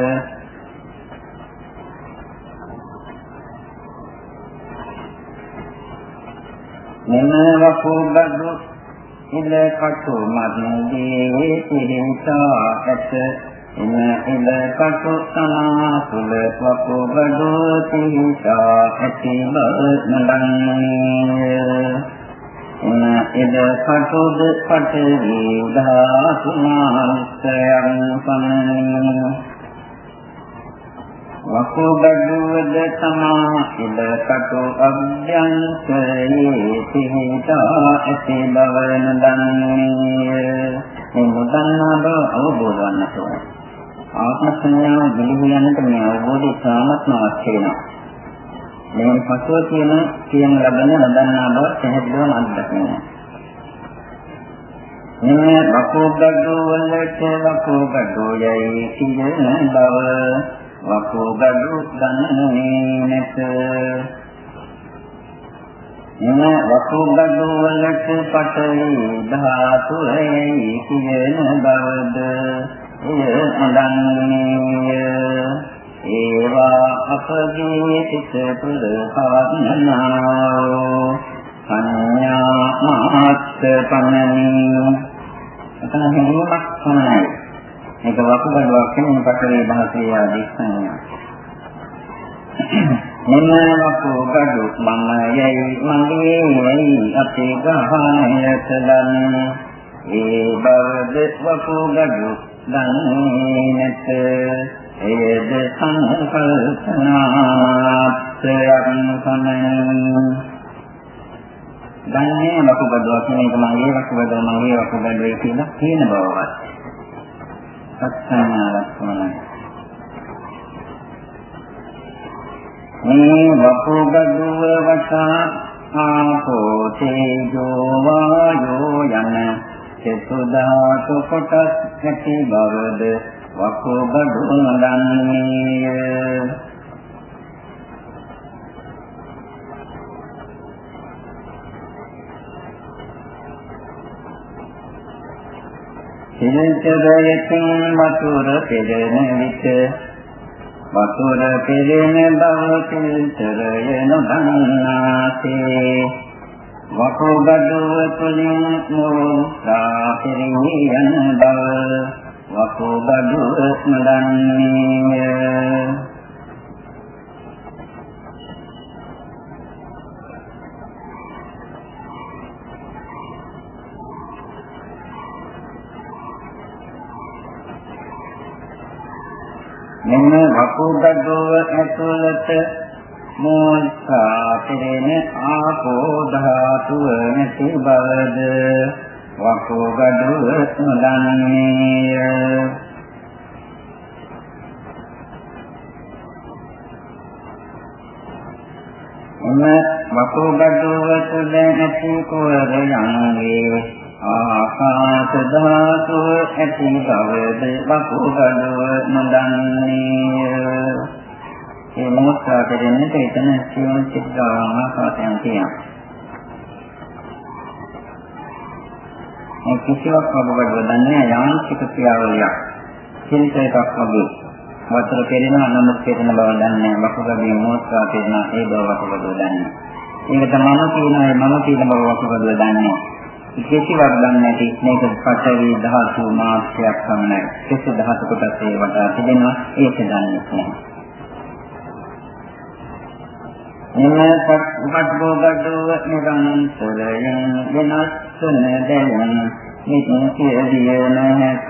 නිම වක්ඛෝබඩෝ ඉල කටු මන්නේ පිහිටා ඇත. එන ඉල කටු සමාසුල වක්ඛෝබඩෝ පිහිටා ඇති බව නලන්නේ. එන ඉල කටුද පඨවි ධාතු මාස්යං පනනි. වක්ඛෝබඩෝද තමා ඉල කටු අභ්‍යන්තරයේ පිහිටා ඇති බව නලන්නේ. මේ නොදන්නා බව අවබෝධ වන්නට ඕන. ආත්ම සංඥාව දිලිහුයන්නට මේ අවබෝධය සාමත්ම අවශ්‍ය වෙනවා. මේ පසුව කියන කියන ලබන නොදන්නා බව පැහැදිලිවම අත්දකින්න. මේ වකෝබඩෝ වලට වකෝබඩෝ යයි කියන බව වකෝබඩෝ දන්නේ නැත. මේ වකෝබඩෝ වලට පඨවි ධාතු යයි කියන බවද එය නොදන්නේ. ඒවා අපගේ සිත තුළ පවත්නාවෝ සංඥා මාත්‍ර පමණි. එතන හැඟීමක් පමණයි. මේක වකුගඩුවක් කියන්නේ පඨවි ධාතුවේ ආදී සංඥා. මෙන්න වකුගඩු මම යයි මගේ යයි අපේ ගහණයට දන්නේ. ඒ බවද වකුගඩු දන්නේ නැත. එයද සංකල්පනාත්‍රයන් පමණි. දන්නේ වකුගඩුවක් මේක මගේ වකුගඩුව මගේ වකුගඩුවේ කියලා කියන බවවත් සත්‍යනාවක් පමණයි. මේ වකුගඩුව වටා ආපෝ තේජෝ වායෝ යන චතුධාතු කොටස් ඇති බවද වකුගඩුව නොදන්නේය. සිරචරයකින් වතුර පෙරෙන විට වතුර පෙරෙන බව සිරචරය නොදන්නාසේ වකුගඩුව තුළින් මෝසා පෙරී යන බව වකුගඩුව නොදන්නේය. වකුගඩුව ඇතුළත මෝල්සා පෙරෙන ආපෝ ධාතුව නැති බවද වකුගඩුව නොදන්නේය. එම වකුගඩුව තුළ ඇති කුවර යන්නේ ආකාශ ධාතුව ඇති බවද වකුගඩුව නොදන්නේය. ඒ මොහොතට දෙන්නට එතන සියුම් සිද්ධාවම ආකාශයන් තියෙනවා. මේ කිසිවක් වකුගඩුව දන්නේ යාන්ත්‍රික ක්‍රියාවලියක්. සිල්පයක් වගේ. වතුර පෙරෙනවා නමුත් පෙරෙන බව දන්නේ වකුගඩුවේ මොහොතට පෙරෙන ඒ බව වකුගඩුව දන්නේ. ඒක තමයි කියනවා මම කියන බව වකුගඩුව දන්නේ. කිසිවක් දන්නේ නැති මේක පතරේ ධාතු මාත්‍රයක් පමණයි. කිසි ධාතු කොටස් ඒ වටා තිබෙනවා ඒක දන්නේ නැහැ. එමත් වකුගඩුව නිරන්තරයෙන් වෙනස් වන දැන මෙතන කියවිය නැහැක.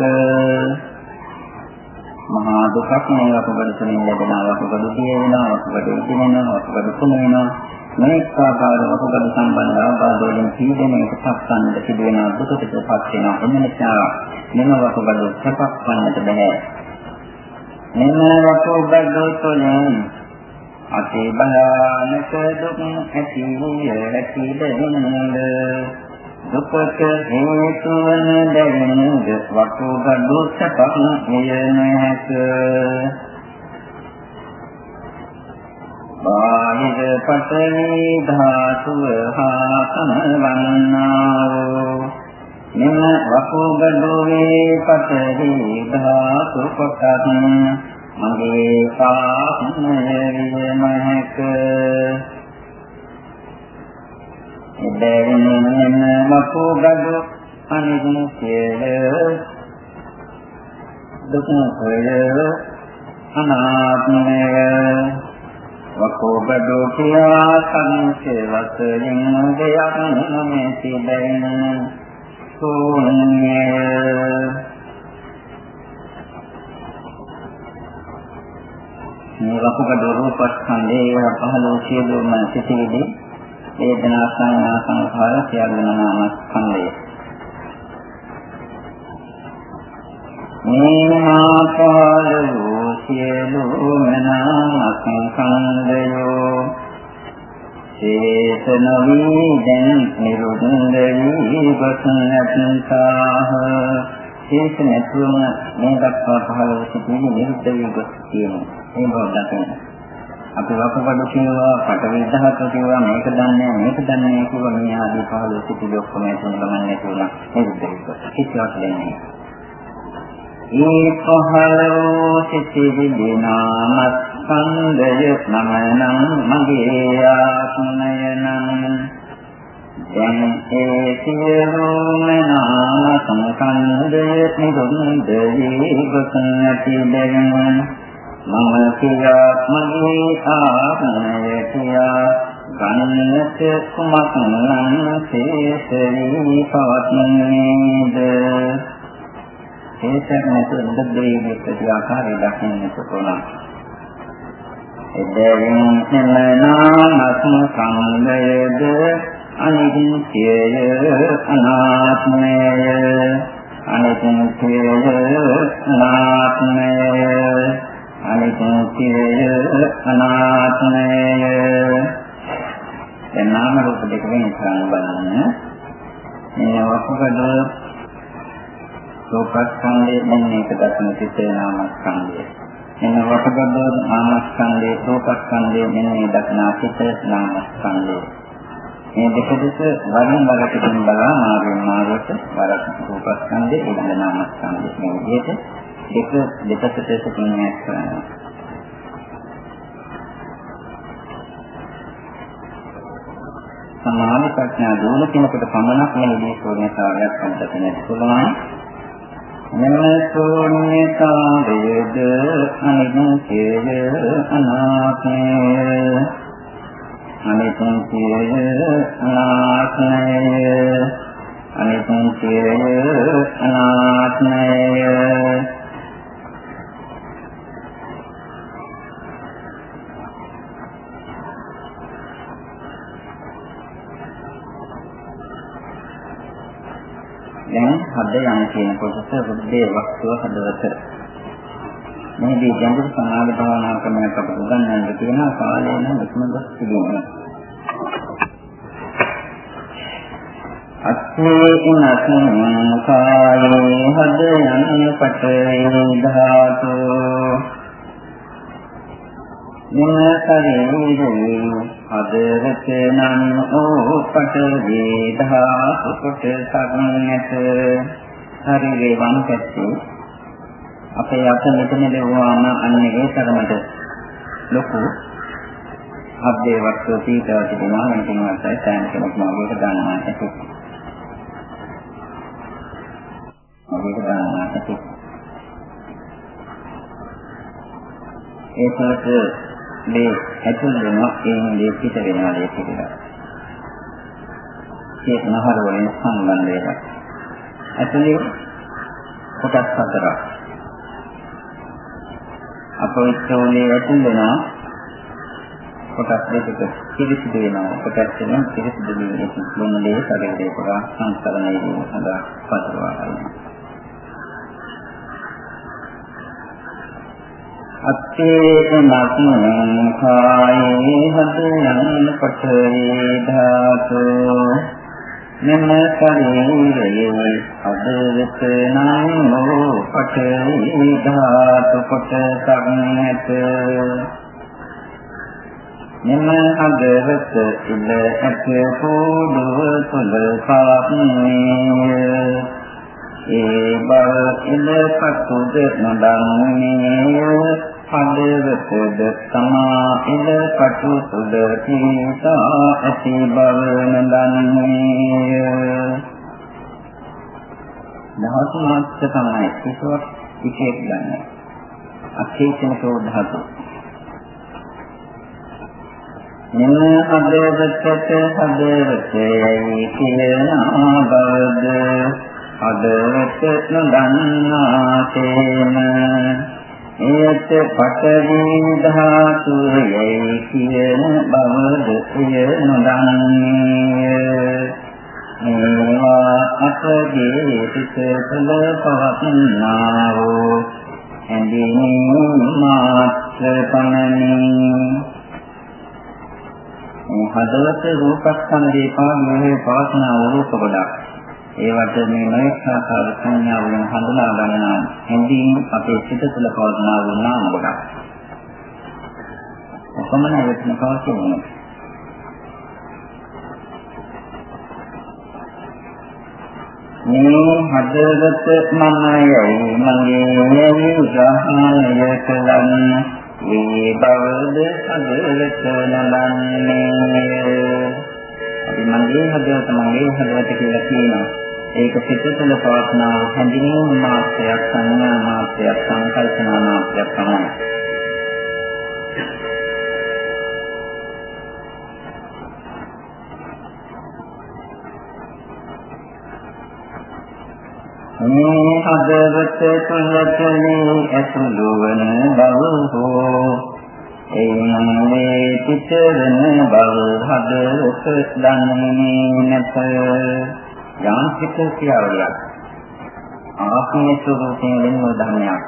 මහා දුකක් මේ වකුගඩු තුළින් ලැබෙනවා. වකුගඩු තියෙනවා, වකුගඩු ඉදිනවා, වකුගඩු කුණුවෙනවා. මේ ආකාර වකුගඩු සම්බන්ධ ආබාධ වලින් පීඩනයට පත්වන්නට සිදුවෙන දුකටපත් වෙනවා. එම නිසා මෙම වකුගඩු සැපක් වන්නට බෑ. මෙම වකුගඩු තුළින් අති භයානක දුක් ඇති විය හැකි දෙවිඳ දුකට හේතු වන දෙවිඳ වකුගඩු සැපක් විය නැත. බාහිර පඨවි ධාතුව හා සමවන්නා වූ මෙම වකුගඩුවේ පඨවි ධාතු කොටස් මගේ පාපය විය මහක. එබැවින් මෙම වකුගඩු අනිත්‍යය දුක්ඛය අනාත්මය වකුගඩු කියා සංසේ වශයෙන් දෙයක් නොමැති බැවින් ශූන්‍යය. මේ වකුගඩු රූපස්කන්ධයේ පහළ වූ සියලුම සිතිවිලි වේදනා සංඥා සංඛාර සියල්ලම නාමස්කන්ධය. මේ පහළ වූ සියලුම නාමස්කන්ධයෝ චේතනවි දැන් නිරුද්ධ වී ගොස්නත්තාහ. ඒක නැතුවම මේ දක්වා පහළ වූ සිතිවිලි නිරුද්ධ වී ගොස් තියෙනවා. ඒ බව දකින්න. අපි වකුගඩු කියනවා, පඨවි ධාතු කියනවා, මේක දන්නේ මේක දන්නේ කියනවා. මේ ආදී පහළ වූ සිතිවිලි ඔක්කොම එතන ගමන් නැතුණා. නිරුද්ධ වී ගොස්. කිසිවක් දෙන්නේ. ඒ පහළ වූ සිතිවිලි නාමස්කන්ධය නමනම් මගේ ආත්මය නම් දැන් ඒ සියලුම නාම සංකන්ධය නිරුද්ධ වී ගොස් නැති බැවින් මම කියා මගේ ආත්මය කියා ගන්නට කුමක් නම් තේසෙවි පවත්නේද. ඒසක් නැතුව නිරුද්ධ වී ආකාරය දකින්නට පුළුවන්. එබැවින් මෙම නාම සංකන්ධයද අනිත්‍යය අනාත්මය අනිත්‍යය අනාත්මය අනිත්‍යය අනාත්මය. දැන් නාම රූප දෙක වෙන කරන බලන්න. මේ වකුගඩු රූපස්කන්ධයේ මෙන්න එක දක්න සිතේ නාමස්කන්ධය. මෙන්න වකුගඩු නාමස්කන්ධයේ රූපස්කන්ධයේ මෙන්න මේ දක්න සිතේ නාමස්කන්ධය. මේ දෙක දෙක වරින් වරකින් බලා මාර්ගයෙන් මාර්ගයට වරක් රූපස්කන්ධයේ ඊළඟ නාමස්කන්ධයේ මේ විදිහට දෙක දෙකට දෙකකින් කරනවා. සමාධි ප්‍රඥා දුන කෙනෙකුට පමණක් මේ විදිහේ ශූන්‍යතාවයක් හඳුනගන්න පුළුවන්. මෙන්න ශූන්‍යතාවයද අනිත්‍යය අනාත්මය අනිත්‍යය අනාත්මය අනිත්‍යය අනාත්මය. දැන් හද යන කියන කොටස හෘදේ වස්තුව හදවත. මේදී ගැඹුරු සමාධි භාවනා ක්‍රමයක් අපට උගන්වන්න තියෙන කාලය නම් ඉක්මනට තිබෙනවා. අත්ථේ උනතං කායේ හද යන පඨේ ධාතු මෙම ශරීරයේ හදවත නම් ඕ පඨේ ධාතු කොටසක් නැත. ශරීරේ වම් පැත්තේ අපේ අත මෙතන දෙවුවාම අන්නේ ඒ තරමට ලොකු අබ්දේ වස්තු තීතව තිබුණා නම් කිනවත්යි සෑම කෙනෙක්ම ඔබට දන්නවා ඇති. ඔබට දන්නවා ඇති. ඒකට මේ ඇතුල් වෙනවා ඒ මේ පිට වෙනවා ඒ පිටලා. ඒක නහර වලින් සම්බන්ධ එකක්. ඇතුලේ කොටස් හතරක්. අපවිත්‍රෝලේ ඇතුල් වෙනවා කොටස් දෙකක පිළිසිදු වෙනවා. කොටස් වෙන පිළිසිදු වෙන මොනලේ ශරීරේ පුරා සංස්කරණය වීම සඳහා පතරවා ගන්නවා. අත්තේ නත්නං කායේ හද යන පඨේ ධාතු මෙම ශරීරයේ හදවත නම් වූ පඨේ ධාතු කොටසක් නැත. මෙම හදවත ඉල ඇත පොඩුව තුළ පාප්නේය. ඒ බව ඉල පසුද නොදන්නේය. හදවතද තමා ඉල පසු තුළ තීතා ඇති බව නොදන්නේය. ධාතු මාත්‍ර තමයි කිසිවක් විශේෂ ගන්න. අකේතනකෝ ධාතු. මෙම හදවතට හදවතයි කියන බවද හදවත නොදන්නාසේම එයත් පඨවි ධාතුයයි කියන බවද එය නොදන්නේය. මේවා අපගේ සිත තුළ පවතිනා වූ හැඳින්වීම් මාත්‍ර පමණි. මේ හදවත රූපස්කන්ධේ පාන්නේ පවතිනා වූ රූප ගොඩක්. ඒවට මේ නොයෙක් ආකාර සංඥා වලින් හඳුනා ගන්නා හැඳින් අපේ සිත තුළ පවතිනා වූ නාම ගොඩක්. කොහොමද වෙන්න පවතින්නේ? මේ හදවත මනයයි මගේ උදාහරණය කලන්න මේ බවද හදවත නලන්නේ. අපි මගේ හදවත මගේ හදවත කියලා කියනවා. ඒක සිත තුළ පවත්නා හැඳින්වීම මාත්‍රයක්, සංඥා මාත්‍රයක්, සංකල්පනා මාත්‍රයක් තමයි. මේ හදවත තුළ තුනේ ඇතුළු වන බව හෝ එන්නේ පිටරන බව හදවත දන්නේ නැත. යාන්ත්‍රික ක්‍රියාවලියක්. ආත්මීය ස්වභාවයෙන් වෙන ධර්මයක්.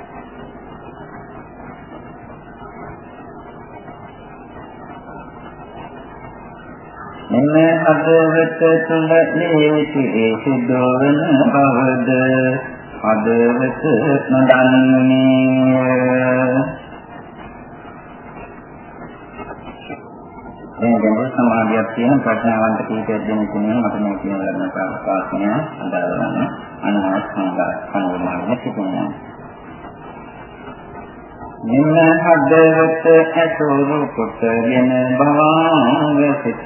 මෙන්න හදවත තුළ මේ සිදුවන බවද හදවත නොදන්නේය. දැන් ගැඹුරු සමාධියක් තියෙන ප්‍රඥාවන්ත කීපයක් දෙන කෙනෙක් මට මේ කියන ලබන ප්‍රාර්ථනය අදාළ වන අනුමානස්කන්ධ කනුමානය තිබෙනවා. මෙන්න හදවත ඇතුළු කොටගෙන භවංග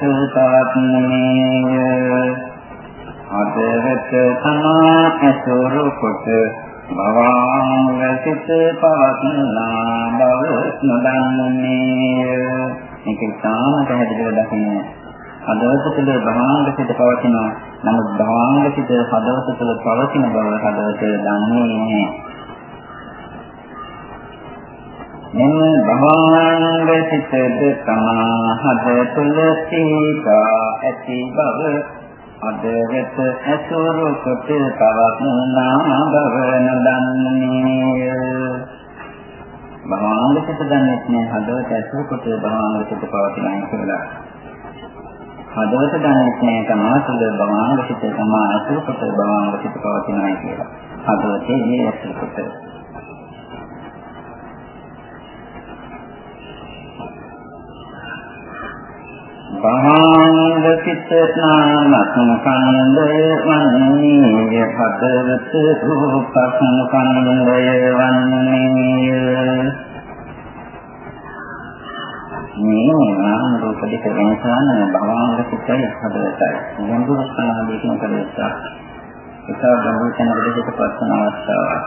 සිතාත්මනේය. හදවත තමා ඇතුළු කොට භවංග සිත පවත්නා බව නොදන්නේය. මේක ඉතාම පැහැදිලිව දකින්න. හදවත තුළ භවංග සිත පවතිනවා. නමුත් භවංග සිත හදවත තුළ පවතින බව හදවත දන්නේ නැහැ. මෙන්න භවංග සිතද තමා හද තුළ සීකා ඇති බව අද වෙත ඇසුරු කොට පවත්නා බවන දන්නේ භවංගසිත දන්නේ නැහැ හදවත ඇසුරු කොට භවංගසිත පවතිනයි කියලා. හදවත දන්නේ නැහැ තමාතුල භවංගසිත තමා ඇසුරු කොට භවංගසිත පවතිනයි කියලා. හදවතේ මේ ඇසුරු කොට භවංගසිත නාමසං කන්දය වන්නේ හදවත රූපසං කන්දය වන්නේ මේ නාම රූප දෙක වෙනසන භවංගසිතයි හදවතයි ගැඹුරු සමාධියකින් කරේසා ඒක ගැඹුරු තැනකට පස්සන අවස්ථාවක්.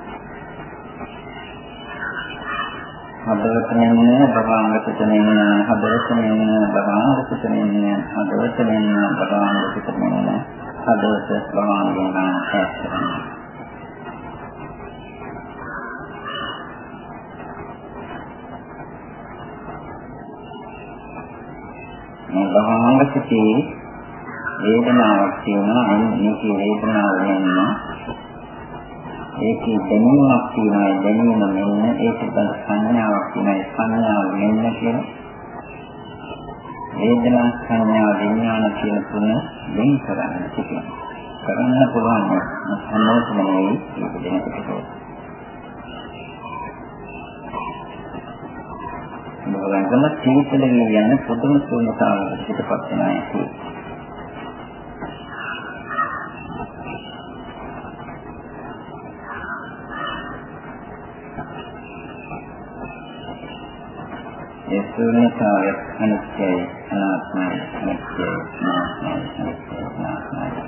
හදවතෙන් භවංගසිතෙන් හදවතෙන් භවංගසිතෙන් හදවතෙන් භවංගසිතෙන් හදවත භවංගයෙන් ඇස්සෙන මේ භවංගසිතේ වේදනාවක් තියෙනවා. මේකේ වේදනාව වෙනවා ඒකේ දැනීමක් තියෙනවා. දැනීම මෙන්න ඒකේ බල සංඥාවක් තියෙනවා. සංඥාව මෙන්න කියන වේදනා සංඥා විඥාන කියන තුන වෙන් කරන්න තිබෙනවා. කරන්න පුළුවන් මොනවද නෙවෙයි ඒක දෙනකොට. මොකදම සීතලෙන් යන පුදුම සුන්දරතාවයකට පිටපත් වෙනවා ඒක. ඒ ශූන්‍යතාවය අනිත්‍යයි අනාත්මයි අනිත්‍යයි අනාත්මයි අනිත්‍යයි අනාත්මයි.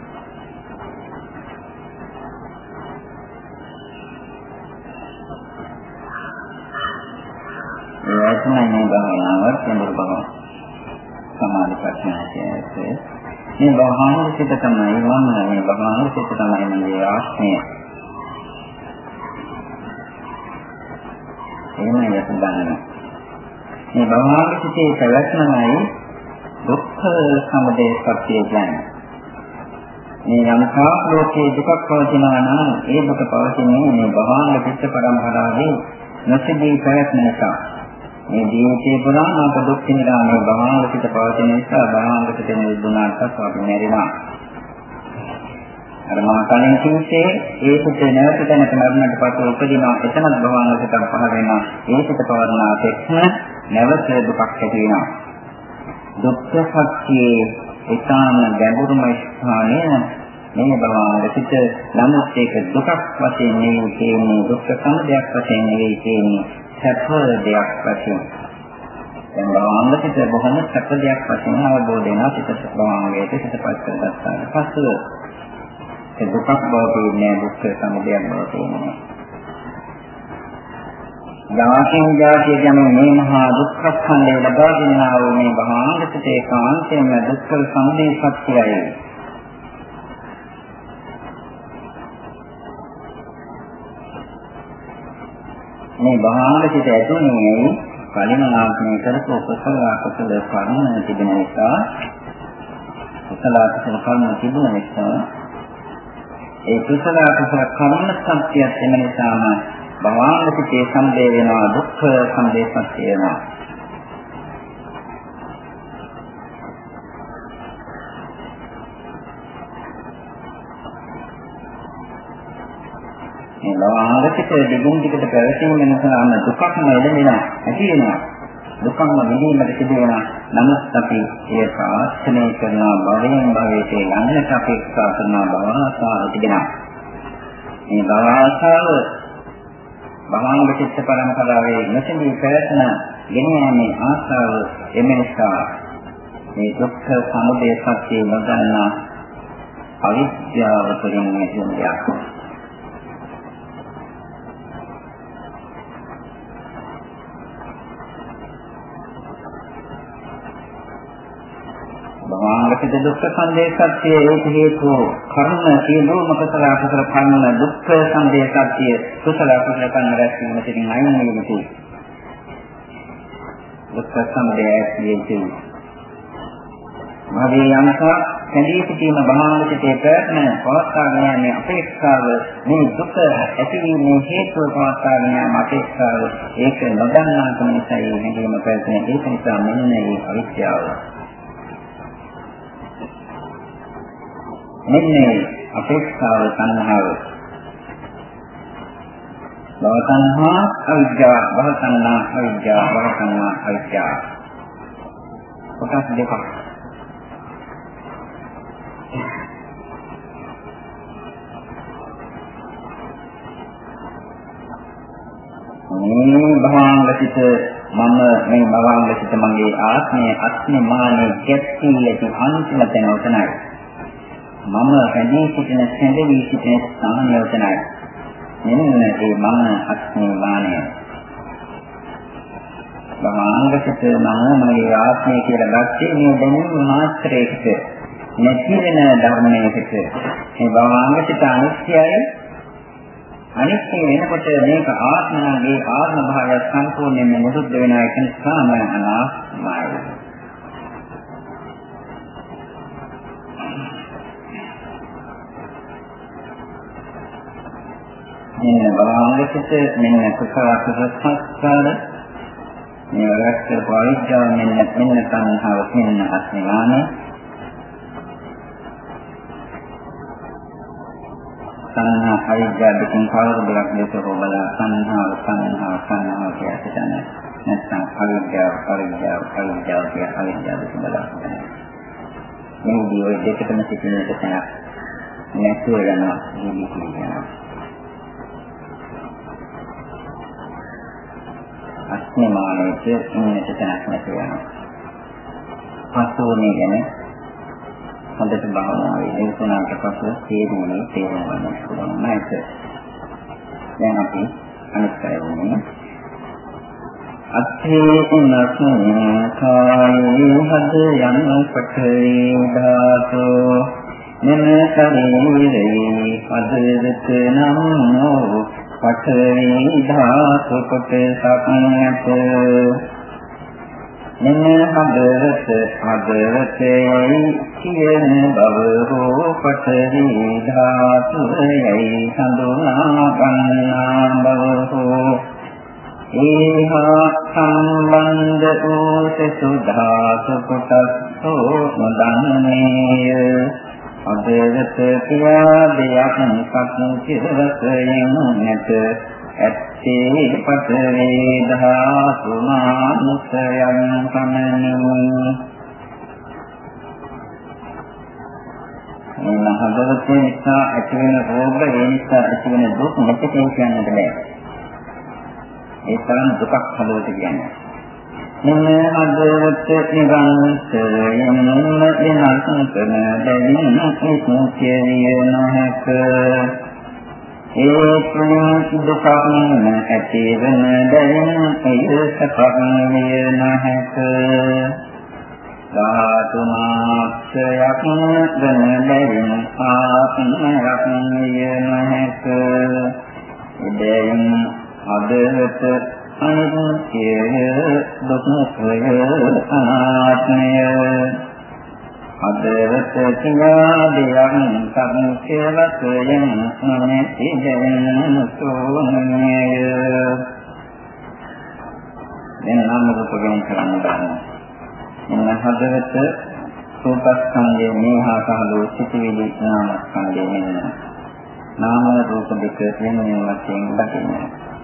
ඒ තමයි භාවනාව කෙනෙකුට බව සමාධි ප්‍රඥා කියන්නේ. මේ භාවනාව සිත තමයි මම මේ භාවනාව සිත තමයි මගේ ආශ්‍රය. එහෙම යතුගන්න මේ භවනාගිතේ පැවැත්මයි දුක්ඛ සමුදය සත්‍ය කියන්නේ. මේ යම්කා ලෝකේ දුකක් පවතිනවා නම් ඒ දුක පවතින්නේ මේ භවනාගිත පරම්පරාවේ නැතිදී පැවැත්ම නිසා. මේ ජීවිතේ පුරාම අප දුක් විඳිනා මේ භවනාගිත පවතින නිසා භවනාගිත නිරුද්ධුණාට අපි මැරෙනවා. අර මම කලින් කිව්වේ ඒ සිත නැවත දැනට මරණයට පසු උපදිනවා. එතනත් භවනාගිතක් පහළ වෙනවා. ඒ සිත පවර්ණා තෙක්ම නැවත දුකක් ඇති වෙනවා. දුක්ඛ සත්‍යයේ ඊටාන ගැඹුරුම ස්ථානය මේ භවනාගිත නමුත් ඒක දුකක් වශයෙන් නෙවෙයි තියෙන්නේ දුක්ඛ සමුදයක් වශයෙන් නෙවෙයි තියෙන්නේ සැප දෙයක් වශයෙන්. දැන් භවනාගිත බොහොම සැප දෙයක් වශයෙන් අවබෝධ වෙනවා. සිත භවනාගිත සිතපත් කරගත්තාට පසු ඒ දුකක් බව කියන්නේ දුක්ඛ සමුදයක් බව කියන්නේ. යාකින් යාකිය කියන්නේ මේ මහා දුක්ඛ ස්කන්ධය ලබා ගන්නා වූ මේ භවනාගිත ඒකාන්තයෙන්ම දුක්ඛ සමුදය සත්‍යයයි. මේ භවනාගිත ඇතුළේ කලින් ආත්මය කරපු කුසල අකුසල කර්ම තිබෙන නිසා කුසල අකුසල කර්ම තිබුණ නිසා ඒ කුසල අකුසල කර්ම සත්‍යයත් එම නිසාම භවනාගිතේ සම්දේ වෙනවා දුක්ඛ සම්දේ සත්‍ය වෙනවා. මේ භවනාගිතේ දිගුම් දිගට පැවතීම නිසාම දුකක්ම එළෙනවා ඇති වෙනවා. දුකම නිදීමට සිදු වෙනවා. නමුත් අපි ඒක ආශ්‍රය කරන භවයෙන් භවයට යන්නට අපේක්ෂා කරන බව ආසාව තිබෙනවා. මේ බව ආසාව භවනාගිත පරම්පරාවේ නැතිවී පැවැත්ම ගෙනයන්නේ ආසාව එම නිසා මේ දුක්ඛ සමුදය සත්‍ය නොදන්නා අවිද්‍යාව තුළින් නැතිවෙනවා. භවනාගිත දුක්ඛ සමුදය සත්‍ය ඒක හේතු කර්ම සියලුම කුසල අකුසල කර්ම දුක්ඛ සමුදය සත්‍ය කුසල අකුසල කර්ම රැස්වීම තුළින් අයින් වෙන්නේ. දුක්ඛ සමුදය කියන්නේ භවයේ යනක කැඳී සිටීම භාවනාවේ ප්‍රයත්න පවත්වාගෙන යන්නේ අපේක්ෂාව මේ දුක ඇතිවීමේ හේතුව පවත්වාගෙන යාම අපේක්ෂාව ඒක නොදන්නාකම නිසා මේ හැඟීම පැවැත්ෙන ඒක නිසා මෙන්න මේ අවිද්‍යාව මෙන්න අපේක්ෂාව සංහාව භව සංහා අවිද්‍යාව භව සංහා අවිද්‍යාව භව සංහා අවිද්‍යාව කොටස් දෙකක් මේ භවංගසිත මම මේ භවංගසිත මගේ ආත්මය අත්මානේ ගැටීලට අන්තිම තැන උතනයි මම රැඳී සිටින සැඳවී සිටින ස්ථානය උතනයි මෙන්න ඒ මම අත්මානය භවංගසිත මම මගේ ආත්මය කියලා ගත්තේ මේ දැනුම මාත්‍රයකට නැති වෙන ධර්මයකට මේ භවංගසිත අනිත්‍යයි අනිත්‍ය වෙනකොට මේක ආත්මනාගේ ආත්ම භාවය සම්පූර්ණයෙන්ම නිරුද්ධ වෙනවා කියන සාම අනාත්මයි. මෙන්න භවංගසිත මෙන්න කුසලසස්කාර මේ රැක්ක පරිජ්ජා මෙන්න මෙන්න සංහාව මෙන්න අස්මිමානේ සංහා අවිද්‍යාව දෙකෙන් කවර දෙයක් දෙකක බලලා සංහාව සංහාව සංහාව කියන නැත්නම් අවිද්‍යාව අවිද්‍යාව අවිද්‍යාව කියන අවිද්‍යාව දෙක බලලා මේ දියෝ දෙකටම සිටිනට තැනක් නැතුව යනවා නිදි කියනවා අස්මිමානයේ ඉන්නට තැනක් නැතුව යනවා පස්වෝනේ ගැන හොඳට භාවනාවේ දේශනාවට පසු තේරුණේ තේරුම් ගන්න පුළුවන් නැත. දැන් අපි අනිත් පැයවනේ අත්ථේන සංඛායේ හද යන පඨේ ධාතෝ මෙම ශරීරේ අදදත නමෝ පඨේ ධාතු කොට සක්නත මෙන්න හදවත හදවතේ කියන බව හෝ පඨවි ධාතුයයි හඳුනා ගන්නා බව හෝ ඒහා සම්බන්ධ වූ සුධාතු කොටස්ෝ නොදන්නේය හදවත කියා දෙයක් සත්‍යවසයෙන් නැත ඇත්තේ පඨවි ධාතු මානුෂයන් සමනි මෙන්න හදවත නිසා ඇතිවන රෝග ඒ නිසා ඇතිවන දුක් නැති කියන්නට බෑ ඒ තරම් දුකක් හදවත කියන්නේ මෙන්න හදවත නිරන්තරයෙන් වෙනස් කරන දෙවියන් කිසිය නොහැක ඒ තුන දුකක් ඇති වෙන දෙයින් ඒ සපක් විය නැහැක ධාතු මාත්‍රයක් වෙන දෙයින් ආත්මයක් විය නැහැක දෙයින් අදවත අනිත්‍යය දුක්ඛය අනාත්මය අදවත කියාදියන් සම්කේවතයෙන් නැති දෙන සෝනය දැන් නම් රූපයෙන් කරන්න ගන්න. එන්න හදවත රූපස්කන්ධයේ මේහා සහලෝ සිටිවිලි නාමස්කන්ධයේ මෙන්න නාම රූප දෙක වෙන වශයෙන් දකින්න.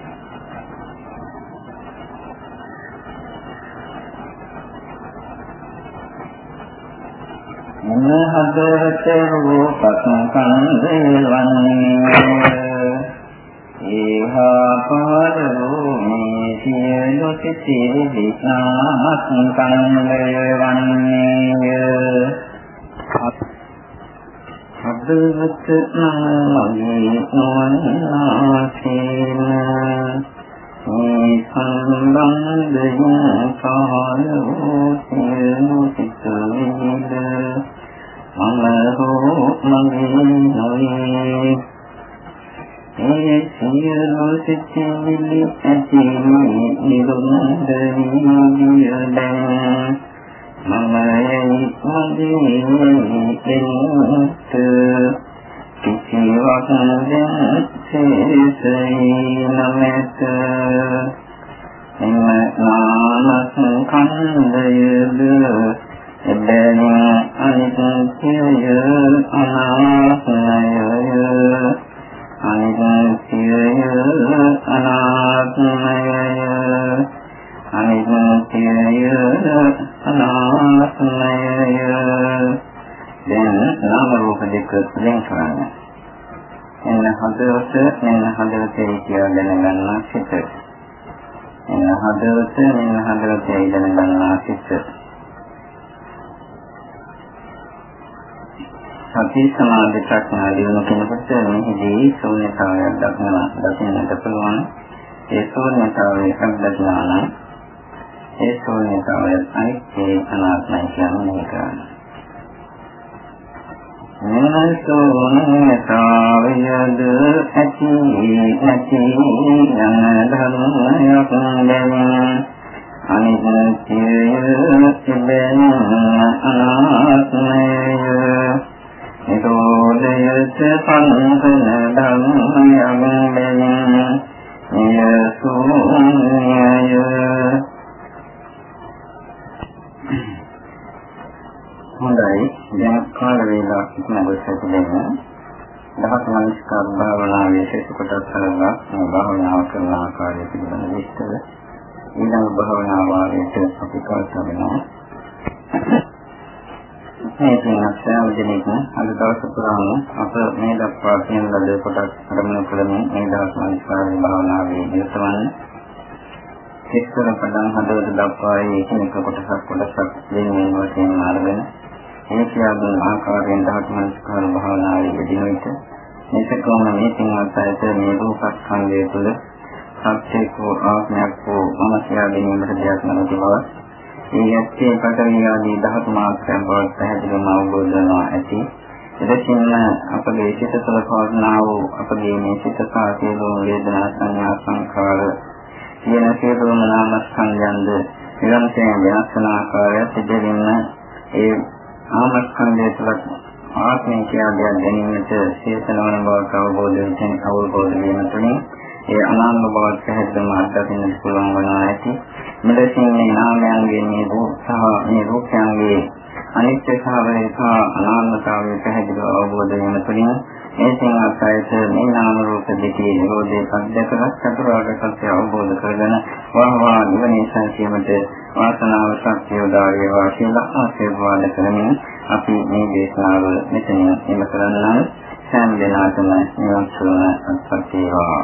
මෙන්න හදවත රූපස්කන්ධය වන්නේ ඒහා පහළෝ මේ සියලු සිතිවිලි නාමස්කන්ධය වන්නේ හදවත නාමයේ නොවන්නාසේන මේ සම්බන්ධයෙන් පහළෝ සියලු සිතිවිලි අමරෝ මගේ නොවේ ඒ සියලු සිතිවිලි ඇති නිරුන්දරී වියදැන් මමයි මගේ කන්දයද එබැවින් අනිත්‍යය අනාත්මය අනිත්‍යය අනාත්මය අනිත්‍යය අනාත්මය දැන් නාම රූප දෙක වෙන් කරන්න. එන්න හදවත මෙන්න හදවතේ කියලා දැනගන්නා සිත. එන්න හදවත මෙන්න හදවතේ දැනගන්නා සිත. සති සමාධි ප්‍රඥා දිනු කෙනෙකුට මෙහිදී ශූන්‍යතාවයක් දක්වන දකින්නට පුළුවන්. ඒ ශූන්‍යතාවයේ අත්දැකීම නම් ඒ ශූන්‍යතාවය අනිත්‍ය අනාත්මයි කියන්නේ කරන්නේ. ශූන්‍යතාවයද ඇති නැති යන ධර්මයක් බැවින් අනිත්‍යය තිබෙන අනාත්මය නිරෝධයත් පන්සන ධර්මයක් බැවින් නිය ශූන්‍යය. හොඳයි, දැන් කාල වේලාවක් ඉක්මනට සිටින්න. දහස් මනස්කාර භාවනාවේ විශේෂ කොටස් හතරක් මේ භාවනාව කරන ආකාරය පිළිබඳ විස්තර ඊළඟ භාවනා වාරයට අපි කල්පනා මේ වෙනස්කම් දෙන්නක අද දවස් පුරාම අප මේ දක්වා කියන ලද කොටස් අරමුණු කරමින් මේ දහස් මනස්කාර භාවනාවේ යෙදවන්නේ එක්තර පදන් හදවත දක්වා ඒකෙක කොටසක් කොටසක් දෙන්නේ වශයෙන් ආරගෙන මේ කියවන ආකාරයෙන් දහස් මනස්කාර භාවනාවේ යෙදෙන විට මේකම මේ සිංහත් අයට මේ රූපස්කන්ධය තුළ සත්‍යකෝ ආත්මයක් හෝ මනසියා ගැනීමට දෙයක් නැති බව ඒ යැත්තේ පතරණී ආදී දහස් මාත්‍රයන් බව පැහැදිලිවම අවබෝධ වෙනවා ඇති. එදකින් අපගේ සිත තුළ පවර්ණා වූ අපගේ මේ සිත සාකේලෝ වේදනා සංඥා සංඛාර කියන සියලුම නාමස්කන්ධයන්ද නිරන්තරයෙන් වෙනස් වන ආකාරය සිදුවෙන්න ඒ නාමස්කන්ධය තුළ ආත්මය කියලා දෙයක් දැනීමට ශේෂනවන බවට අවබෝධ වෙන අවබෝධ වීම තුළින් ඒ අනාත්ම බවට පැහැදිලිවම අත්දකින්නට පුළුවන් වනවා ඇති. මෙලෙසින් මේ නාමයන්ගේ මේ රූප සහ මේ රූපයන්ගේ අනිත්‍ය ස්වභාවය සහ අනාත්මතාවය පැහැදිලිව අවබෝධ වීම තුළින් මේ සංස්කාරයට මේ නාම රූප දෙකේ නිරෝධය සත්‍යකරත් චතුරාර්ය සත්‍ය අවබෝධ කරගෙන වහවා නිවනේ සංකේමට වාසනාව ශක්තිය උදා වේවා කියලා ආශිර්වාද කරමින් අපි මේ දේශනාව මෙතන නිම කරන්නම්. සෑම දිනකටම නිවන් සුවය අත්පත් වේවා.